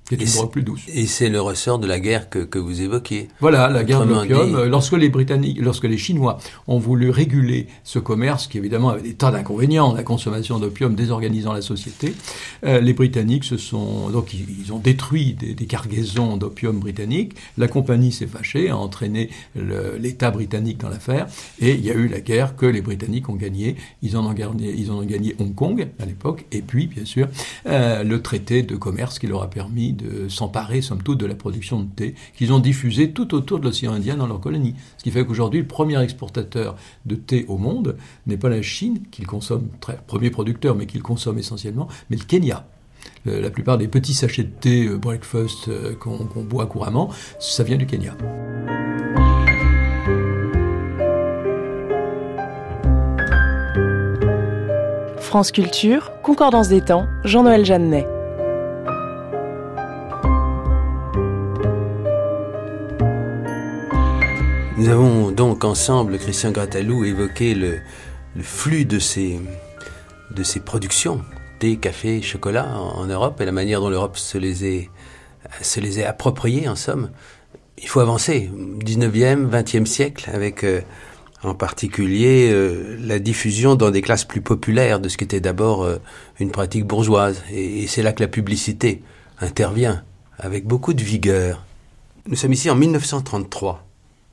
qui est une drogue plus douce. Et c'est le ressort de la guerre que, que vous évoquiez. Voilà, la guerre de Autrement l'opium. dit... Lorsque les Britanniques, lorsque les Chinois ont voulu réguler ce commerce, qui évidemment avait des tas d'inconvénients, la consommation d'opium désorganisant la société, euh, les Britanniques se sont, donc ils, ils ont détruit des, des cargaisons d'opium britanniques. La compagnie s'est fâchée, a entraîné le, l'État britannique dans l'affaire, et il y a eu la guerre que les Britanniques ont gagnée. Ils en ont gagné, ils en ont gagné Hong Kong à l'époque, et puis bien sûr euh, le traité de commerce qui leur a permis de s'emparer, somme toute, de la production de thé qu'ils ont diffusé tout autour de l'océan Indien dans leur colonie. Ce qui fait qu'aujourd'hui, le premier exportateur de thé au monde n'est pas la Chine, qu'il consomme, très, premier producteur, mais qu'il consomme essentiellement, mais le Kenya. Le, la plupart des petits sachets de thé euh, breakfast euh, qu'on, qu'on boit couramment, ça vient du Kenya. France Culture, Concordance des temps, Jean-Noël Jeannet. Nous avons donc ensemble, Christian Grattalou, évoqué le, le flux de ces, de ces productions, thé, café, chocolat en, en Europe, et la manière dont l'Europe se les est, se les est appropriées, en somme. Il faut avancer, dix-neuvième, vingtième siècle, avec euh, en particulier euh, la diffusion dans des classes plus populaires de ce qui était d'abord euh, une pratique bourgeoise. Et, et c'est là que la publicité intervient, avec beaucoup de vigueur. Nous sommes ici en mille neuf cent trente-trois.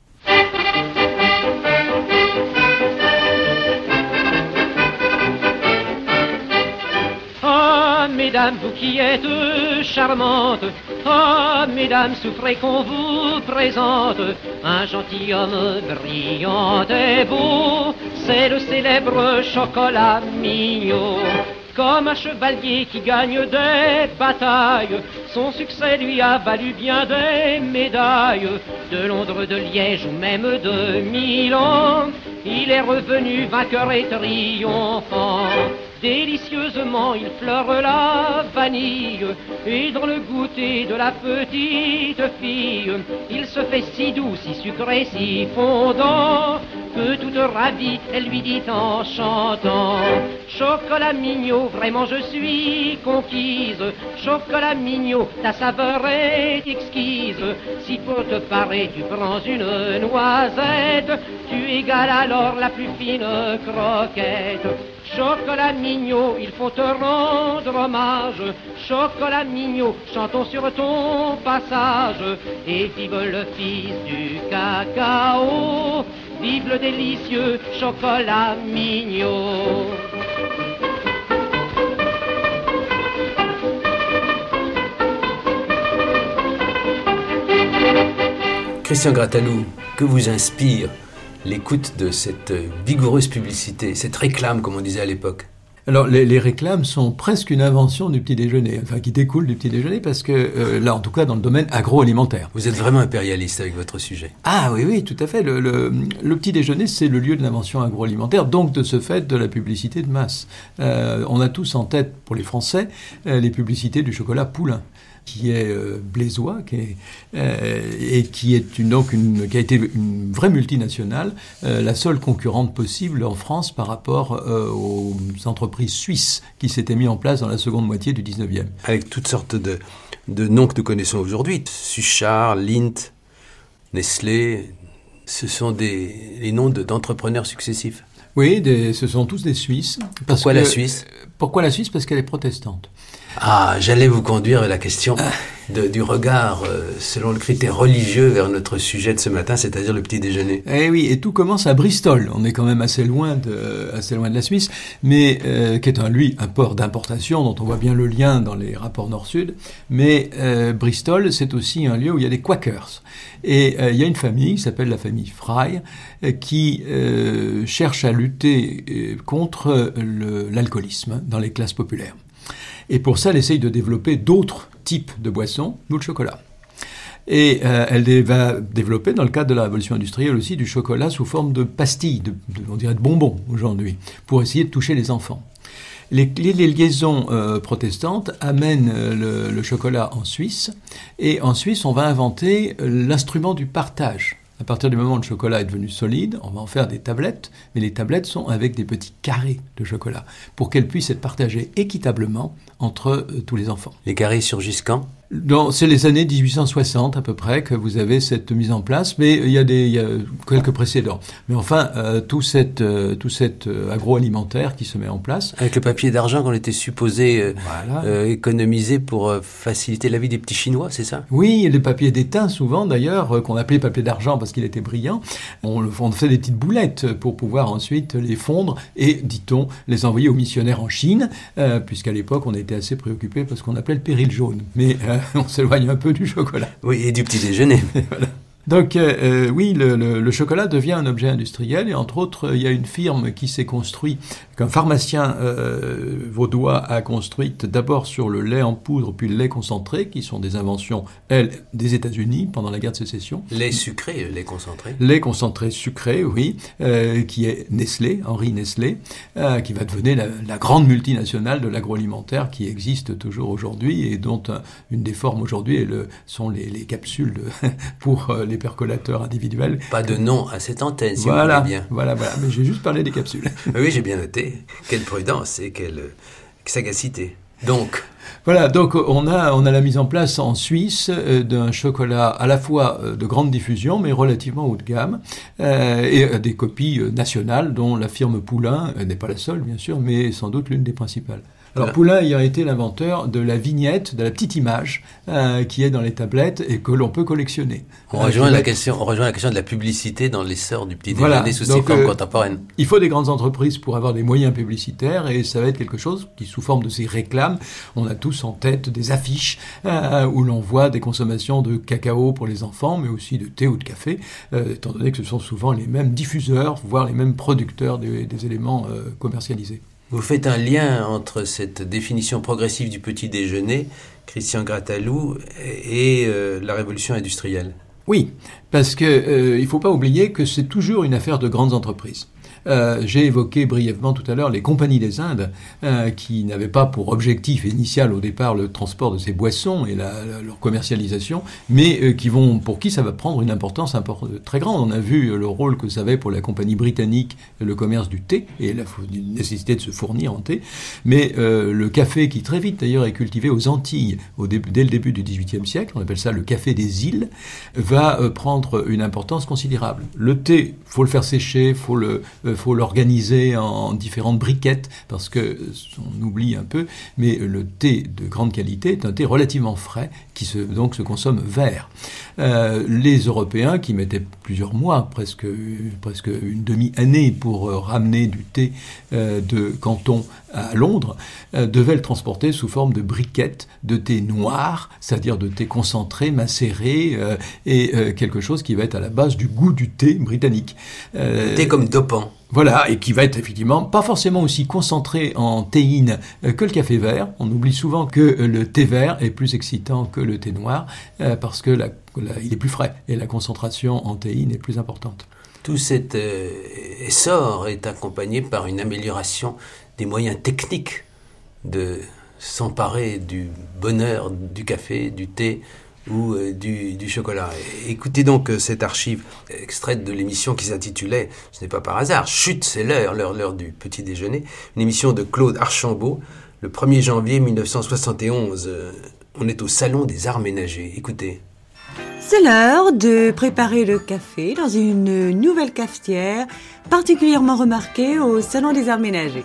Mesdames, vous qui êtes charmantes, ah, mesdames, souffrez qu'on vous présente un gentilhomme brillant et beau, c'est le célèbre Chocolat Mignot. Comme un chevalier qui gagne des batailles, son succès lui a valu bien des médailles. De Londres, de Liège ou même de Milan, il est revenu vainqueur et triomphant. Délicieusement il fleure la vanille, et dans le goûter de la petite fille, il se fait si doux, si sucré, si fondant, que toute ravie, elle lui dit en chantant: Chocolat Mignot, vraiment je suis conquise. Chocolat Mignot, ta saveur est exquise. Si pour te parer tu prends une noisette, tu égales alors la plus fine croquette. Chocolat Mignot, il faut te rendre hommage. Chocolat Mignot, chantons sur ton passage. Et vive le fils du cacao, vive le délicieux Chocolat Mignot. Christian Grattalou, que vous inspire l'écoute de cette vigoureuse publicité, cette réclame, comme on disait à l'époque? Alors, les, les réclames sont presque une invention du petit déjeuner, enfin, qui découle du petit déjeuner, parce que, euh, là, en tout cas, dans le domaine agroalimentaire. Vous êtes vraiment impérialiste avec votre sujet. Ah oui, oui, tout à fait. Le, le, le petit déjeuner, c'est le lieu de l'invention agroalimentaire, donc de ce fait de la publicité de masse. Euh, on a tous en tête, pour les Français, euh, les publicités du chocolat Poulain, qui est euh, blésois, qui est, euh, et qui est une, donc une, qui a été une vraie multinationale, euh, la seule concurrente possible en France par rapport euh, aux entreprises suisses qui s'étaient mis en place dans la seconde moitié du dix-neuvième. Avec toutes sortes de, de noms que nous connaissons aujourd'hui, Suchard, Lindt, Nestlé, ce sont des, les noms de, d'entrepreneurs successifs. Oui, des, ce sont tous des Suisses. Parce Pourquoi que, la Suisse? Pourquoi la Suisse? Parce qu'elle est protestante. Ah, j'allais vous conduire à la question de, du regard euh, selon le critère religieux vers notre sujet de ce matin, c'est-à-dire le petit déjeuner. Eh oui, et tout commence à Bristol. On est quand même assez loin de, assez loin de la Suisse, mais euh, qui est un, lui, un port d'importation dont on voit bien le lien dans les rapports Nord-Sud. Mais euh, Bristol, c'est aussi un lieu où il y a des Quakers. Et euh, il y a une famille qui s'appelle la famille Fry euh, qui euh, cherche à lutter euh, contre le, l'alcoolisme dans les classes populaires. Et pour ça, elle essaye de développer d'autres types de boissons, d'où le chocolat. Et euh, elle va développer, dans le cadre de la révolution industrielle aussi, du chocolat sous forme de pastilles, de, de, on dirait de bonbons aujourd'hui, pour essayer de toucher les enfants. Les, les, les liaisons euh, protestantes amènent le, le chocolat en Suisse, et en Suisse, on va inventer l'instrument du partage. À partir du moment où le chocolat est devenu solide, on va en faire des tablettes, mais les tablettes sont avec des petits carrés de chocolat, pour qu'elles puissent être partagées équitablement entre euh, tous les enfants. Les carrés surgissent quand ? Dans, c'est les années dix-huit cent soixante à peu près que vous avez cette mise en place, mais il y a des, il y a quelques précédents. Mais enfin, euh, tout cette, euh, tout cet euh, agroalimentaire qui se met en place. Avec le papier d'argent qu'on était supposé euh, voilà. euh, économiser pour euh, faciliter la vie des petits Chinois, c'est ça? Oui, et les papiers d'étain souvent d'ailleurs, euh, qu'on appelait papier d'argent parce qu'il était brillant. On, on fait des petites boulettes pour pouvoir ensuite les fondre et, dit-on, les envoyer aux missionnaires en Chine, euh, puisqu'à l'époque on était assez préoccupés parce qu'on appelait le péril jaune. Mais euh, on s'éloigne un peu du chocolat. Oui, et du petit déjeuner. Voilà. Donc euh, oui, le, le, le chocolat devient un objet industriel et entre autres, il y a une firme qui s'est construite, qu'un pharmacien euh, vaudois a construite d'abord sur le lait en poudre puis le lait concentré, qui sont des inventions, elles, des États-Unis pendant la guerre de sécession. Lait sucré, lait concentré. Lait concentré sucré, oui, euh, qui est Nestlé, Henri Nestlé, euh, qui va devenir la, la grande multinationale de l'agroalimentaire qui existe toujours aujourd'hui et dont euh, une des formes aujourd'hui est le, sont les, les capsules de, pour euh, les percolateurs individuels. Pas de nom à cette antenne, si voilà, vous voulez bien. Voilà, voilà, mais j'ai juste parlé des capsules. Oui, j'ai bien noté. Quelle prudence et quelle sagacité. Donc... Voilà, donc on a, on a la mise en place en Suisse euh, d'un chocolat à la fois euh, de grande diffusion, mais relativement haut de gamme, euh, et euh, des copies euh, nationales dont la firme Poulain euh, n'est pas la seule, bien sûr, mais sans doute l'une des principales. Alors Poulain ayant été l'inventeur de la vignette, de la petite image euh, qui est dans les tablettes et que l'on peut collectionner. On rejoint, euh, la question, on rejoint la question de la publicité dans l'essor du petit voilà, déjeuner sous ses formes euh, contemporaines. Il faut des grandes entreprises pour avoir des moyens publicitaires et ça va être quelque chose qui, sous forme de ces réclames, on a tous en tête des affiches euh, où l'on voit des consommations de cacao pour les enfants, mais aussi de thé ou de café, euh, étant donné que ce sont souvent les mêmes diffuseurs, voire les mêmes producteurs des, des éléments euh, commercialisés. Vous faites un lien entre cette définition progressive du petit déjeuner, Christian Grattalou, et euh, la révolution industrielle. Oui, parce que euh, il faut pas oublier que c'est toujours une affaire de grandes entreprises. Euh, j'ai évoqué brièvement tout à l'heure les compagnies des Indes euh, qui n'avaient pas pour objectif initial au départ le transport de ces boissons et la, la, leur commercialisation, mais euh, qui vont, pour qui ça va prendre une importance import- très grande. On a vu le rôle que ça avait pour la compagnie britannique le commerce du thé et la nécessité de se fournir en thé, mais euh, le café qui très vite d'ailleurs est cultivé aux Antilles au début, dès le début du dix-huitième siècle, on appelle ça le café des îles, va euh, prendre une importance considérable. Le thé, faut le faire sécher, faut le euh, faut l'organiser en différentes briquettes, parce que, on oublie un peu, mais le thé de grande qualité est un thé relativement frais, qui se, donc se consomme vert. Euh, les Européens, qui mettaient plusieurs mois, presque, presque une demi-année pour euh, ramener du thé euh, de Canton à Londres, euh, devaient le transporter sous forme de briquettes de thé noir, c'est-à-dire de thé concentré, macéré, euh, et euh, quelque chose qui va être à la base du goût du thé britannique. Euh, le thé comme dopant. Voilà, et qui va être effectivement pas forcément aussi concentré en théine euh, que le café vert. On oublie souvent que euh, le thé vert est plus excitant que le thé noir, euh, parce que la, la, il est plus frais, et la concentration en théine est plus importante. Tout cet euh, essor est accompagné par une amélioration des moyens techniques de s'emparer du bonheur du café, du thé ou euh, du, du chocolat. Écoutez donc euh, cette archive extraite de l'émission qui s'intitulait, ce n'est pas par hasard, Chut, c'est l'heure, l'heure, l'heure du petit déjeuner, une émission de Claude Archambault, le premier janvier mille neuf cent soixante et onze. Euh, on est au Salon des Arts Ménagers. Écoutez. C'est l'heure de préparer le café dans une nouvelle cafetière particulièrement remarquée au Salon des Arts Ménagers.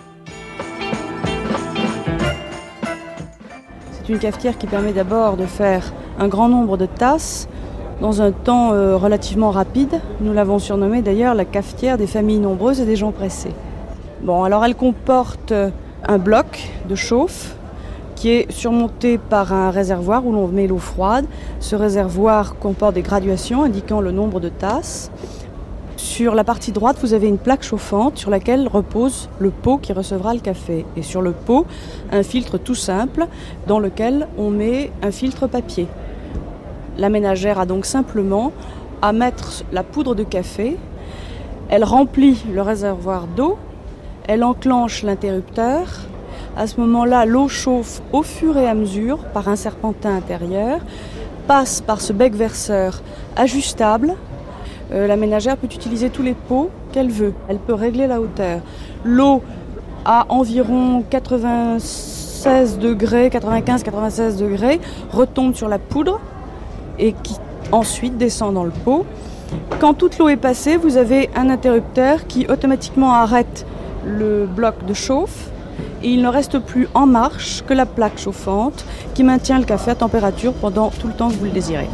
C'est une cafetière qui permet d'abord de faire un grand nombre de tasses dans un temps euh, relativement rapide. Nous l'avons surnommée d'ailleurs la cafetière des familles nombreuses et des gens pressés. Bon, alors elle comporte un bloc de chauffe qui est surmonté par un réservoir où l'on met l'eau froide. Ce réservoir comporte des graduations indiquant le nombre de tasses. Sur la partie droite, vous avez une plaque chauffante sur laquelle repose le pot qui recevra le café. Et sur le pot, un filtre tout simple dans lequel on met un filtre papier. La ménagère a donc simplement à mettre la poudre de café. Elle remplit le réservoir d'eau. Elle enclenche l'interrupteur. À ce moment-là, l'eau chauffe au fur et à mesure par un serpentin intérieur, passe par ce bec verseur ajustable. Euh, la ménagère peut utiliser tous les pots qu'elle veut. Elle peut régler la hauteur. L'eau à environ quatre-vingt-cinq quatre-vingt-seize degrés, quatre-vingt-quinze à quatre-vingt-seize degrés, retombe sur la poudre et qui ensuite descend dans le pot. Quand toute l'eau est passée, vous avez un interrupteur qui automatiquement arrête le bloc de chauffe et il ne reste plus en marche que la plaque chauffante qui maintient le café à température pendant tout le temps que vous le désirez.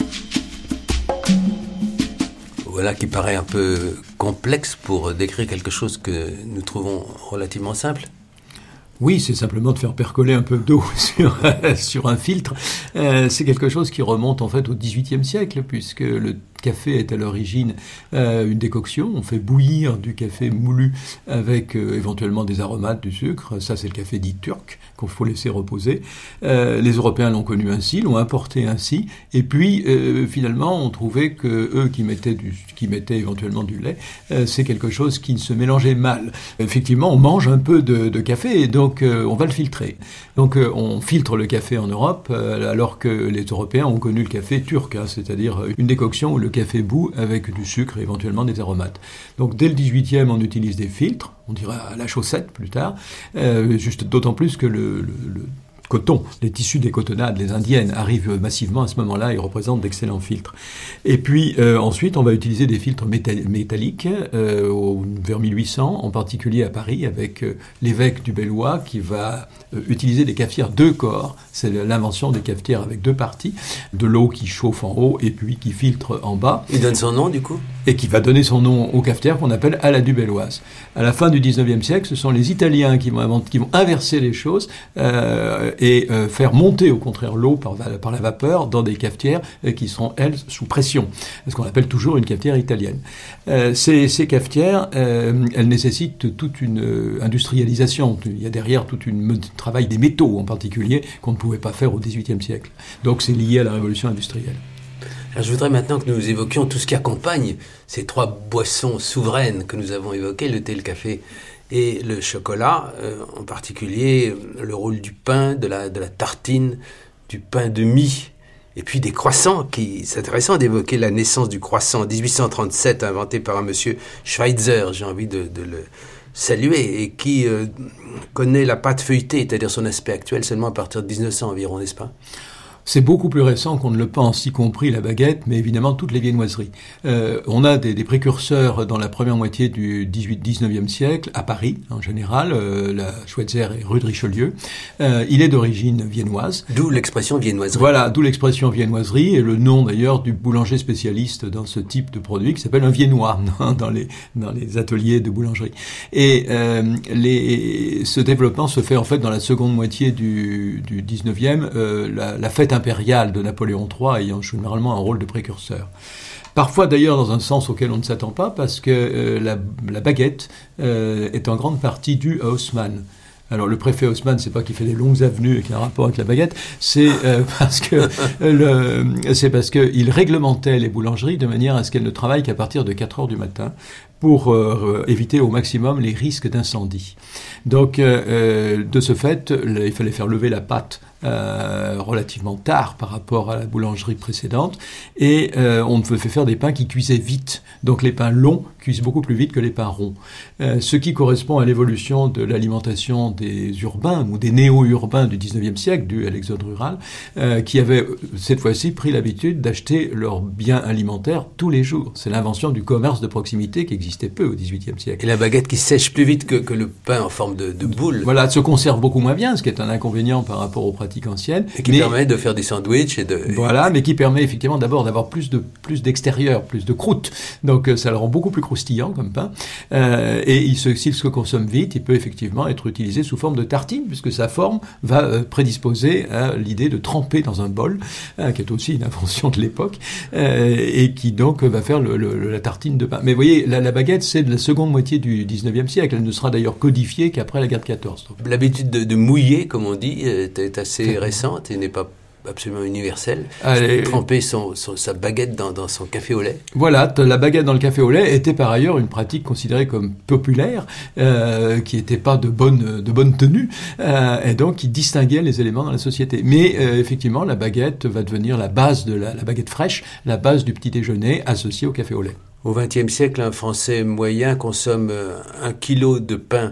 Voilà qui paraît un peu complexe pour décrire quelque chose que nous trouvons relativement simple. Oui, c'est simplement de faire percoler un peu d'eau sur, sur un filtre. Euh, c'est quelque chose qui remonte en fait au dix-huitième siècle, puisque le café est à l'origine euh, une décoction. On fait bouillir du café moulu avec euh, éventuellement des aromates, du sucre. Ça, c'est le café dit turc, qu'il faut laisser reposer. Euh, les Européens l'ont connu ainsi, l'ont importé ainsi. Et puis, euh, finalement, on trouvait que eux qui mettaient, du, qui mettaient éventuellement du lait, euh, c'est quelque chose qui se mélangeait mal. Effectivement, on mange un peu de, de café et donc euh, on va le filtrer. Donc, euh, on filtre le café en Europe, euh, alors que les Européens ont connu le café turc, hein, c'est-à-dire une décoction où le café bout avec du sucre et éventuellement des aromates. Donc dès le dix-huitième, on utilise des filtres, on dira à la chaussette plus tard, euh, juste d'autant plus que le, le, le coton, les tissus des cotonnades, les indiennes, arrivent massivement à ce moment-là et représentent d'excellents filtres. Et puis euh, ensuite, on va utiliser des filtres métal- métalliques euh, au, vers mille huit cents, en particulier à Paris, avec euh, l'évêque du Bellois qui va euh, utiliser des cafetières deux corps. C'est l'invention des cafetières avec deux parties, de l'eau qui chauffe en haut et puis qui filtre en bas. Il donne son nom du coup ? Et qui va donner son nom aux cafetières qu'on appelle à la dubelloise. À la fin du dix-neuvième siècle, ce sont les Italiens qui vont, inventer, qui vont inverser les choses euh, et euh, faire monter au contraire l'eau par, par la vapeur dans des cafetières euh, qui seront, elles, sous pression. Ce qu'on appelle toujours une cafetière italienne. Euh, ces, ces cafetières, euh, elles nécessitent toute une euh, industrialisation. Il y a derrière tout un travail des métaux en particulier qu'on ne pouvait pas faire au dix-huitième siècle. Donc c'est lié à la révolution industrielle. Alors, je voudrais maintenant que nous évoquions tout ce qui accompagne ces trois boissons souveraines que nous avons évoquées, le thé, le café et le chocolat, euh, en particulier le rôle du pain, de la, de la tartine, du pain de mie, et puis des croissants. Qui, c'est intéressant d'évoquer la naissance du croissant en dix-huit cent trente-sept, inventé par un monsieur Schweitzer, j'ai envie de, de le saluer, et qui euh, connaît la pâte feuilletée, c'est-à-dire son aspect actuel, seulement à partir de dix-neuf cents environ, n'est-ce pas ? C'est beaucoup plus récent qu'on ne le pense, y compris la baguette, mais évidemment toutes les viennoiseries. Euh, on a des, des précurseurs dans la première moitié du dix-huitième siècle, à Paris en général, euh, la Schweitzer et rue de Richelieu. Euh, il est d'origine viennoise. D'où l'expression viennoiserie. Voilà, d'où l'expression viennoiserie et le nom d'ailleurs du boulanger spécialiste dans ce type de produit qui s'appelle un viennois dans les, dans les ateliers de boulangerie. Et euh, les, ce développement se fait en fait dans la seconde moitié du, du dix-neuvième, euh, la, la fête impériale de Napoléon trois ayant généralement un rôle de précurseur. Parfois d'ailleurs dans un sens auquel on ne s'attend pas, parce que euh, la, la baguette euh, est en grande partie due à Haussmann. Alors le préfet Haussmann, c'est pas qu'il fait des longues avenues et qu'il a un rapport avec la baguette, c'est euh, parce que euh, le, c'est parce que il réglementait les boulangeries de manière à ce qu'elles ne travaillent qu'à partir de quatre heures du matin pour euh, éviter au maximum les risques d'incendie. Donc euh, de ce fait, là, il fallait faire lever la pâte Euh, relativement tard par rapport à la boulangerie précédente, et euh, on fait faire des pains qui cuisaient vite. Donc les pains longs cuisent beaucoup plus vite que les pains ronds. Euh, ce qui correspond à l'évolution de l'alimentation des urbains ou des néo-urbains du dix-neuvième siècle, dû à l'exode rural, euh, qui avaient cette fois-ci pris l'habitude d'acheter leurs biens alimentaires tous les jours. C'est l'invention du commerce de proximité qui existait peu au dix-huitième siècle. Et la baguette qui sèche plus vite que, que le pain en forme de, de boule. Voilà, se conserve beaucoup moins bien, ce qui est un inconvénient par rapport aux pratiques ancienne. Et qui mais, permet de faire des sandwichs et de... Voilà, mais qui permet effectivement d'abord d'avoir plus de plus d'extérieur, plus de croûte. Donc ça le rend beaucoup plus croustillant comme pain. Euh, et il se, s'il se consomme vite, il peut effectivement être utilisé sous forme de tartine, puisque sa forme va euh, prédisposer à l'idée de tremper dans un bol, hein, qui est aussi une invention de l'époque, euh, et qui donc va faire le, le, la tartine de pain. Mais vous voyez, la, la baguette, c'est de la seconde moitié du dix-neuvième siècle. Elle ne sera d'ailleurs codifiée qu'après la guerre de quatorze. Donc. L'habitude de, de mouiller, comme on dit, est assez récente et n'est pas absolument universelle. Allez. Tremper son, son, sa baguette dans, dans son café au lait. Voilà, la baguette dans le café au lait était par ailleurs une pratique considérée comme populaire, euh, qui n'était pas de bonne, de bonne tenue, euh, et donc qui distinguait les éléments dans la société. Mais euh, effectivement, la baguette va devenir la base de la, la baguette fraîche, la base du petit déjeuner associé au café au lait. Au vingtième siècle, un Français moyen consomme un kilo de pain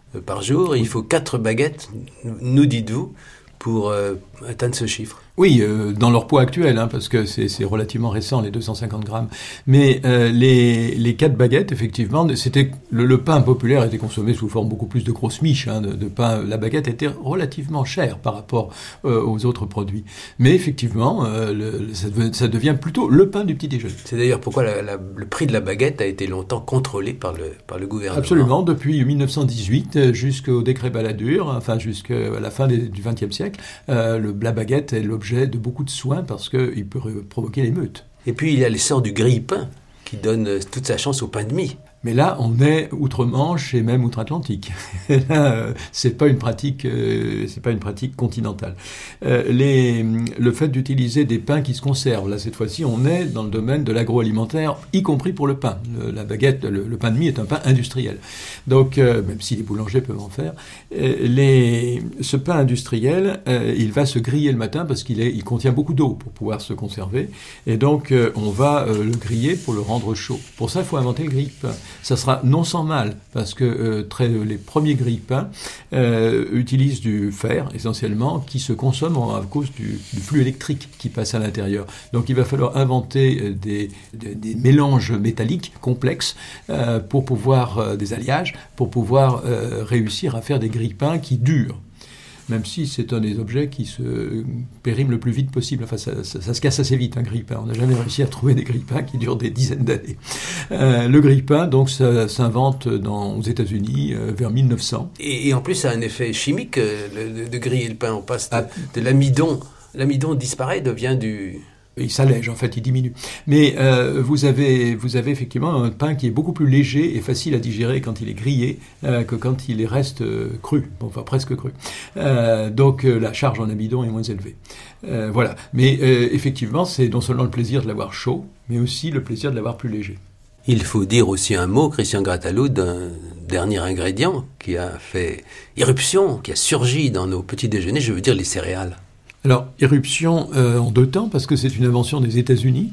par jour. Il faut quatre baguettes, nous dites-vous, pour euh, atteindre ce chiffre. Oui, euh, dans leur poids actuel, hein, parce que c'est, c'est relativement récent, les deux cent cinquante grammes. Mais euh, les, les quatre baguettes, effectivement, c'était le, le pain populaire était consommé sous forme beaucoup plus de grosses miches hein, de, de pain. La baguette était relativement chère par rapport euh, aux autres produits. Mais effectivement, euh, le, ça, ça devient plutôt le pain du petit déjeuner. C'est d'ailleurs pourquoi la, la, le prix de la baguette a été longtemps contrôlé par le, par le gouvernement. Absolument, depuis dix-neuf cent dix-huit jusqu'au décret Balladur, enfin jusqu'à la fin des, du vingtième siècle, euh, le, la baguette est l'objet de beaucoup de soins parce qu'il peut provoquer l'émeute. Et puis il y a l'essor du grille-pain qui donne toute sa chance au pain de mie. Mais là, on est outre-Manche et même outre-Atlantique. Là, euh, c'est pas une pratique, euh, c'est pas une pratique continentale. Euh, les, le fait d'utiliser des pains qui se conservent, là cette fois-ci, on est dans le domaine de l'agroalimentaire, y compris pour le pain. Le, la baguette, le, le pain de mie est un pain industriel. Donc, euh, même si les boulangers peuvent en faire, euh, les, ce pain industriel, euh, il va se griller le matin parce qu'il est, il contient beaucoup d'eau pour pouvoir se conserver. Et donc, euh, on va euh, le griller pour le rendre chaud. Pour ça, il faut inventer le grille-pain. Ça sera non sans mal, parce que euh, très, les premiers grille-pains euh, utilisent du fer, essentiellement, qui se consomme à cause du, du flux électrique qui passe à l'intérieur. Donc il va falloir inventer des, des, des mélanges métalliques complexes euh, pour pouvoir, euh, des alliages, pour pouvoir euh, réussir à faire des grille-pains qui durent. Même si c'est un des objets qui se périme le plus vite possible. Enfin, ça, ça, ça se casse assez vite, un grille-pain. On n'a jamais réussi à trouver des grille-pains qui durent des dizaines d'années. Euh, le grille-pain, donc, ça s'invente dans, aux États-Unis euh, vers mille neuf cents. Et, et en plus, ça a un effet chimique euh, de, de griller le pain. On passe de, ah. de l'amidon. L'amidon disparaît, devient du... Il s'allège, en fait, il diminue. Mais euh, vous avez, vous avez effectivement un pain qui est beaucoup plus léger et facile à digérer quand il est grillé euh, que quand il reste euh, cru, bon, enfin presque cru. Euh, donc euh, la charge en amidon est moins élevée. Euh, voilà. Mais euh, effectivement, c'est non seulement le plaisir de l'avoir chaud, mais aussi le plaisir de l'avoir plus léger. Il faut dire aussi un mot, Christian Grattalou, d'un dernier ingrédient qui a fait irruption, qui a surgi dans nos petits déjeuners, je veux dire les céréales. Alors, éruption euh, en deux temps, parce que c'est une invention des États-Unis.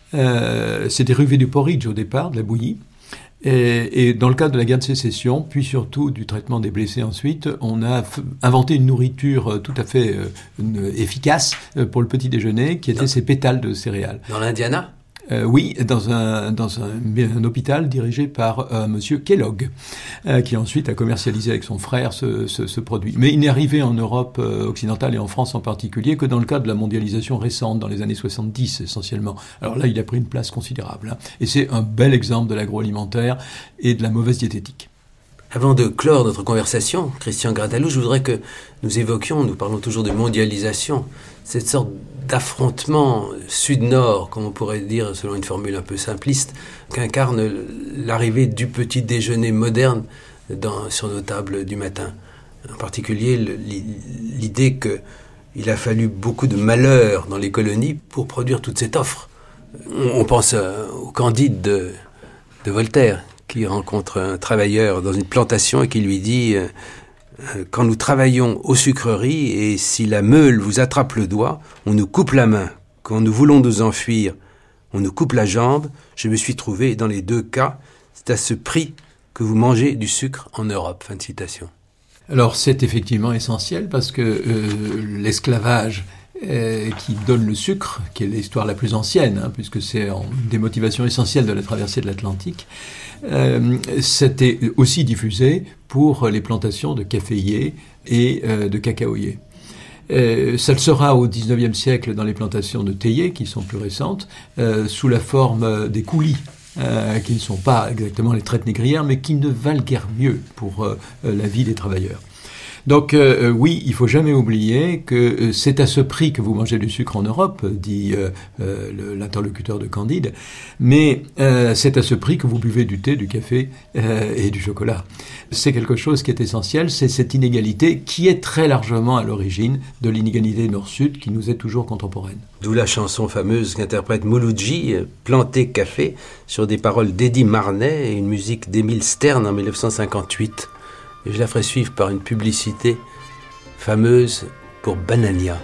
Euh, c'est dérivé du porridge au départ, de la bouillie. Et, et dans le cadre de la guerre de sécession, puis surtout du traitement des blessés ensuite, on a f- inventé une nourriture tout à fait euh, une, efficace euh, pour le petit déjeuner, qui était dans, ces pétales de céréales. Dans l'Indiana ? Euh, oui, dans un dans un, un hôpital dirigé par euh, Monsieur Kellogg, euh, qui ensuite a commercialisé avec son frère ce, ce, ce produit. Mais il n'est arrivé en Europe euh, occidentale et en France en particulier que dans le cadre de la mondialisation récente, dans les années soixante-dix essentiellement. Alors là, il a pris une place considérable, hein, et c'est un bel exemple de l'agroalimentaire et de la mauvaise diététique. Avant de clore notre conversation, Christian Grattalou, je voudrais que nous évoquions, nous parlons toujours de mondialisation, cette sorte d'affrontement sud-nord, comme on pourrait dire selon une formule un peu simpliste, qu'incarne l'arrivée du petit déjeuner moderne dans, sur nos tables du matin. En particulier l'idée qu'il a fallu beaucoup de malheur dans les colonies pour produire toute cette offre. On pense au Candide de, de Voltaire, qui rencontre un travailleur dans une plantation et qui lui dit euh, « Quand nous travaillons aux sucreries, et si la meule vous attrape le doigt, on nous coupe la main. Quand nous voulons nous enfuir, on nous coupe la jambe. Je me suis trouvé dans les deux cas. C'est à ce prix que vous mangez du sucre en Europe. » Fin de citation. Alors c'est effectivement essentiel parce que euh, l'esclavage Euh, qui donne le sucre, qui est l'histoire la plus ancienne, hein, puisque c'est une des motivations essentielles de la traversée de l'Atlantique, euh, c'était aussi diffusé pour les plantations de caféiers et euh, de cacaoyers. Euh, ça le sera au dix-neuvième siècle dans les plantations de théiers, qui sont plus récentes, euh, sous la forme des coulis, euh, qui ne sont pas exactement les traites négrières, mais qui ne valent guère mieux pour euh, la vie des travailleurs. Donc euh, oui, il faut jamais oublier que euh, c'est à ce prix que vous mangez du sucre en Europe, dit euh, euh, le, l'interlocuteur de Candide, mais euh, c'est à ce prix que vous buvez du thé, du café euh, et du chocolat. C'est quelque chose qui est essentiel, c'est cette inégalité qui est très largement à l'origine de l'inégalité nord-sud qui nous est toujours contemporaine. D'où la chanson fameuse qu'interprète Mouloudji, Planté Café, sur des paroles d'Eddie Marnet et une musique d'Émile Stern en dix-neuf cent cinquante-huit. Et je la ferai suivre par une publicité fameuse pour Banania.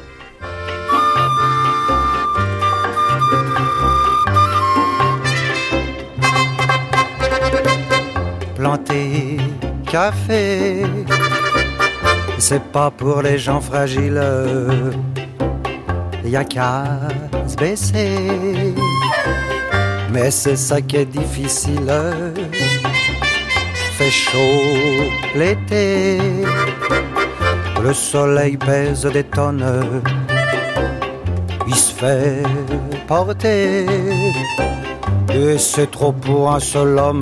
Planté café, c'est pas pour les gens fragiles, y a qu'à se baisser. Mais c'est ça qui est difficile, fait chaud l'été, le soleil pèse des tonnes, il se fait porter, et c'est trop pour un seul homme.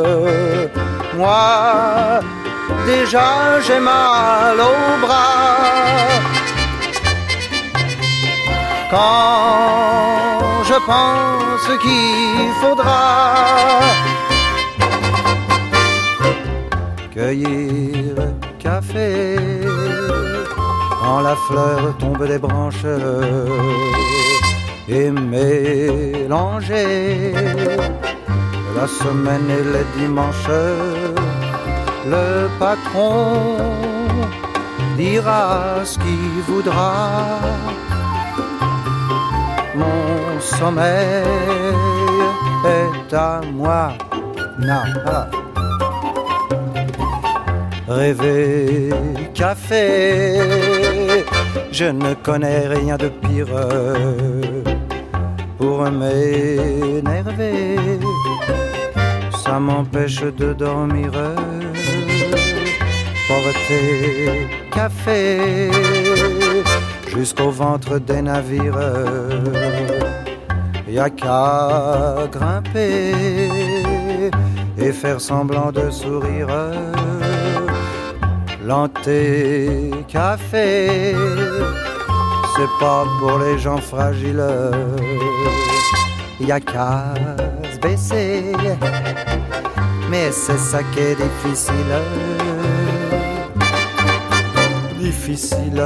Moi, déjà j'ai mal au bras quand je pense qu'il faudra cueillir café quand la fleur tombe des branches et mélanger la semaine et les dimanches. Le patron dira ce qu'il voudra. Mon sommeil est à moi. Na. Rêver café, je ne connais rien de pire pour m'énerver. Ça m'empêche de dormir. Porter café jusqu'au ventre des navires, y'a qu'à grimper et faire semblant de sourire. Lanté café, c'est pas pour les gens fragiles, y'a qu'à se baisser. Mais c'est ça qui est difficile, difficile,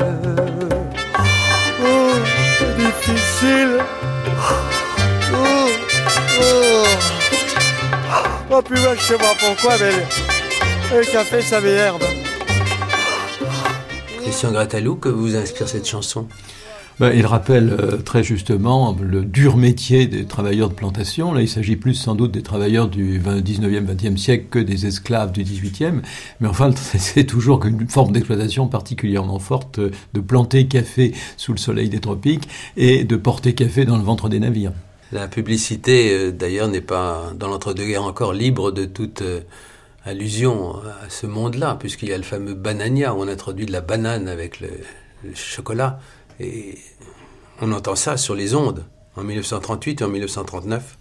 oh, difficile, oh, oh. Oh, puis moi je sais pas pourquoi, mais le, le café ça m'énerve. Christian Grattalou, que vous inspire cette chanson? Ben, il rappelle euh, très justement le dur métier des travailleurs de plantation. Là, il s'agit plus sans doute des travailleurs du dix-neuvième, vingtième siècle que des esclaves du dix-huitième. Mais enfin, c'est toujours une forme d'exploitation particulièrement forte de planter café sous le soleil des tropiques et de porter café dans le ventre des navires. La publicité, euh, d'ailleurs, n'est pas, dans l'entre-deux-guerres encore, libre de toute euh, allusion à ce monde-là, puisqu'il y a le fameux Banania, où on introduit de la banane avec le, le chocolat. Et on entend ça sur les ondes, en mille neuf cent trente-huit et en mille neuf cent trente-neuf.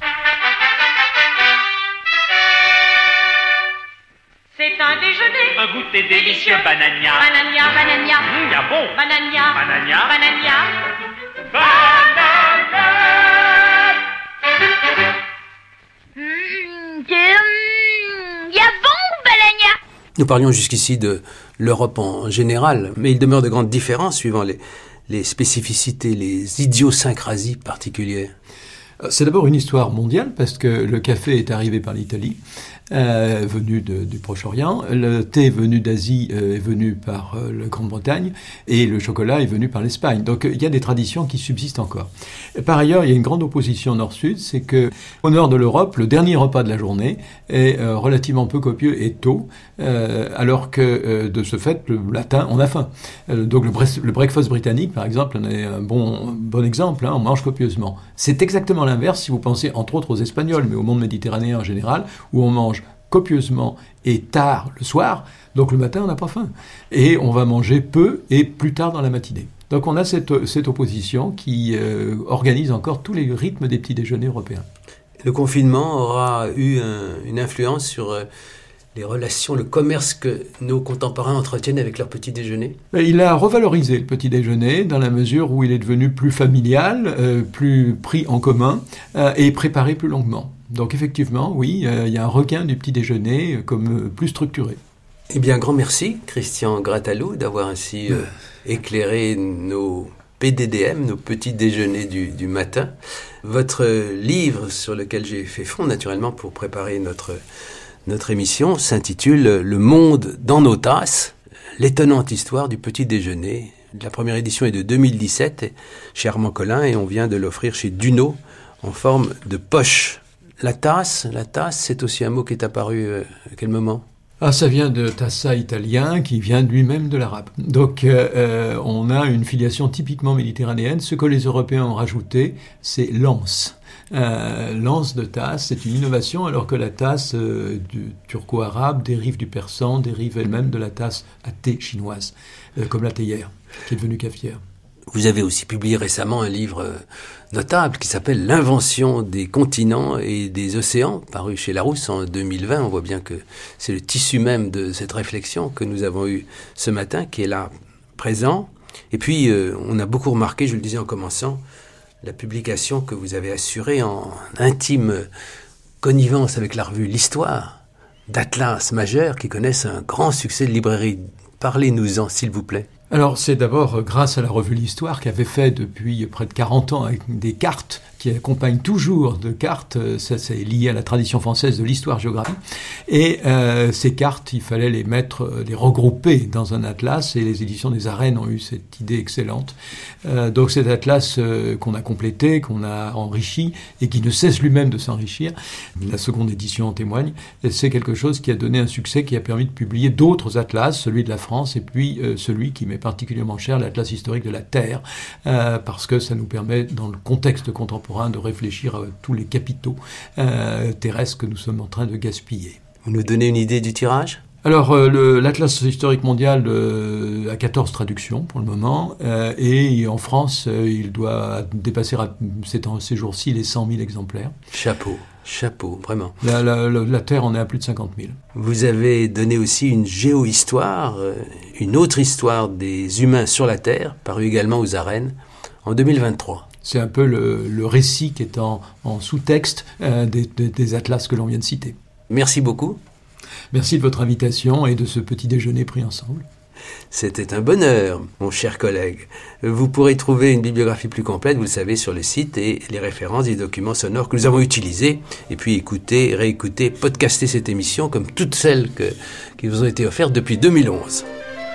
C'est un déjeuner, un goûter délicieux, banania. Banania, banania, mmh, y'a bon. Banania, banania, banania, banania. Mmh, y'a bon, banania. Nous parlions jusqu'ici de l'Europe en général, mais il demeure de grandes différences suivant les, les spécificités, les idiosyncrasies particulières. C'est d'abord une histoire mondiale, parce que le café est arrivé par l'Italie, euh, venu de, du Proche-Orient, le thé venu d'Asie euh, est venu par euh, la Grande-Bretagne, et le chocolat est venu par l'Espagne. Donc il y a des traditions qui subsistent encore. Par ailleurs, il y a une grande opposition nord-sud, c'est que au nord de l'Europe, le dernier repas de la journée est euh, relativement peu copieux et tôt, euh, alors que euh, de ce fait, le latin, on a faim. Euh, donc le, bre- le breakfast britannique, par exemple, en est un bon, bon exemple, hein, on mange copieusement. C'est exactement l'inverse si vous pensez entre autres aux Espagnols, mais au monde méditerranéen en général, où on mange copieusement et tard le soir, donc le matin on n'a pas faim. Et on va manger peu et plus tard dans la matinée. Donc on a cette, cette opposition qui euh, organise encore tous les rythmes des petits déjeuners européens. Le confinement aura eu un, une influence sur euh, les relations, le commerce que nos contemporains entretiennent avec leur petit déjeuner? Il a revalorisé le petit déjeuner dans la mesure où il est devenu plus familial, euh, plus pris en commun euh, et préparé plus longuement. Donc effectivement, oui, euh, il y a un regain du petit déjeuner comme euh, plus structuré. Eh bien, grand merci, Christian Grattalou, d'avoir ainsi euh, éclairé nos P D D M, nos petits déjeuners du, du matin. Votre livre, sur lequel j'ai fait fond, naturellement, pour préparer notre, notre émission, s'intitule « Le monde dans nos tasses, l'étonnante histoire du petit déjeuner ». La première édition est de deux mille dix-sept, chez Armand Collin, et on vient de l'offrir chez Duno, en forme de poche. La tasse, la tasse, c'est aussi un mot qui est apparu euh, à quel moment ? Ah, ça vient de tassa italien, qui vient lui-même de l'arabe. Donc, euh, euh, on a une filiation typiquement méditerranéenne. Ce que les Européens ont rajouté, c'est l'anse. Euh, l'anse de tasse, c'est une innovation, alors que la tasse euh, du turco-arabe dérive du persan, dérive elle-même de la tasse à thé chinoise, euh, comme la théière, qui est devenue cafetière. Vous avez aussi publié récemment un livre notable qui s'appelle « L'invention des continents et des océans », paru chez Larousse en deux mille vingt. On voit bien que c'est le tissu même de cette réflexion que nous avons eue ce matin, qui est là, présent. Et puis, euh, on a beaucoup remarqué, je le disais en commençant, la publication que vous avez assurée en intime connivence avec la revue L'Histoire, d'Atlas majeur, qui connaissent un grand succès de librairie. Parlez-nous-en, s'il vous plaît. Alors, c'est d'abord grâce à la revue L'Histoire, qui avait fait depuis près de quarante ans avec des cartes qui accompagnent toujours de cartes. Ça, c'est lié à la tradition française de l'histoire-géographie. Et euh, ces cartes, il fallait les mettre, les regrouper dans un atlas. Et les éditions des Arènes ont eu cette idée excellente. Euh, donc, cet atlas euh, qu'on a complété, qu'on a enrichi et qui ne cesse lui-même de s'enrichir, la seconde édition en témoigne. C'est quelque chose qui a donné un succès, qui a permis de publier d'autres atlas, celui de la France et puis euh, celui qui m'est particulièrement cher, l'Atlas historique de la Terre, euh, parce que ça nous permet, dans le contexte contemporain, de réfléchir à tous les capitaux euh, terrestres que nous sommes en train de gaspiller. Vous nous donnez une idée du tirage ? Alors, euh, le, l'Atlas historique mondial euh, a quatorze traductions pour le moment, euh, et en France, euh, il doit dépasser à, ces, ces jours-ci les cent mille exemplaires. Chapeau. Chapeau, vraiment. La, la, la, la Terre en est à plus de cinquante mille. Vous avez donné aussi une géohistoire, euh, une autre histoire des humains sur la Terre, parue également aux Arènes, en deux mille vingt-trois. C'est un peu le, le récit qui est en, en sous-texte euh, des, des, des atlas que l'on vient de citer. Merci beaucoup. Merci de votre invitation et de ce petit déjeuner pris ensemble. C'était un bonheur, mon cher collègue. Vous pourrez trouver une bibliographie plus complète, vous le savez, sur le site et les références des documents sonores que nous avons utilisés. Et puis écoutez, réécoutez, podcastez cette émission comme toutes celles que, qui vous ont été offertes depuis deux mille onze.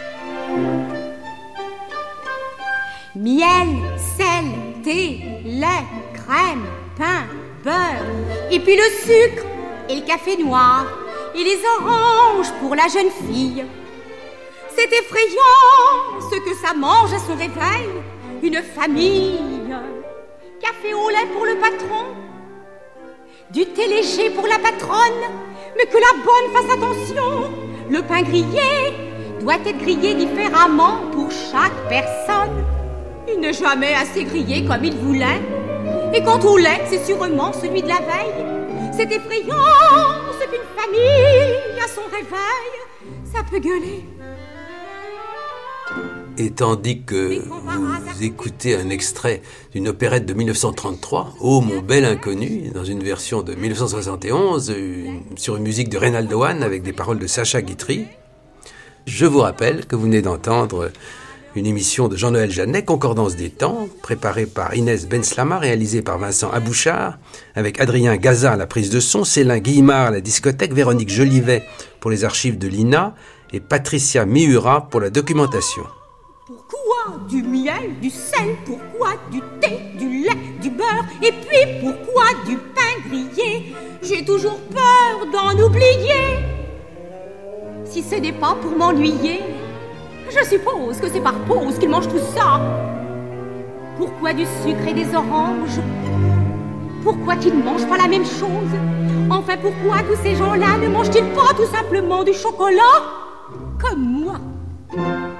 Miel, sel, thé, lait, crème, pain, beurre, et puis le sucre et le café noir, et les oranges pour la jeune fille. C'est effrayant ce que ça mange à son réveil, une famille. Café au lait pour le patron, du thé léger pour la patronne, mais que la bonne fasse attention, le pain grillé doit être grillé différemment pour chaque personne. Il n'est jamais assez grillé comme il voulait, et quant au lait, c'est sûrement celui de la veille. C'est effrayant ce qu'une famille à son réveil, ça peut gueuler. Et tandis que vous écoutez un extrait d'une opérette de dix-neuf cent trente-trois, « Oh mon bel inconnu », dans une version de dix-neuf cent soixante et onze, une, sur une musique de Reynaldo Hahn avec des paroles de Sacha Guitry, je vous rappelle que vous venez d'entendre une émission de Jean-Noël Jeannet, Concordance des temps, préparée par Inès Benslama, réalisée par Vincent Abouchard, avec Adrien Gaza à la prise de son, Célin Guillemard à la discothèque, Véronique Jolivet pour les archives de l'I N A et Patricia Miura pour la documentation. Pourquoi du miel, du sel, pourquoi du thé, du lait, du beurre, et puis pourquoi du pain grillé? J'ai toujours peur d'en oublier. Si ce n'est pas pour m'ennuyer, je suppose que c'est par pause qu'ils mangent tout ça. Pourquoi du sucre et des oranges? Pourquoi qu'ils ne mangent pas la même chose? Enfin, pourquoi tous ces gens-là ne mangent-ils pas tout simplement du chocolat comme moi?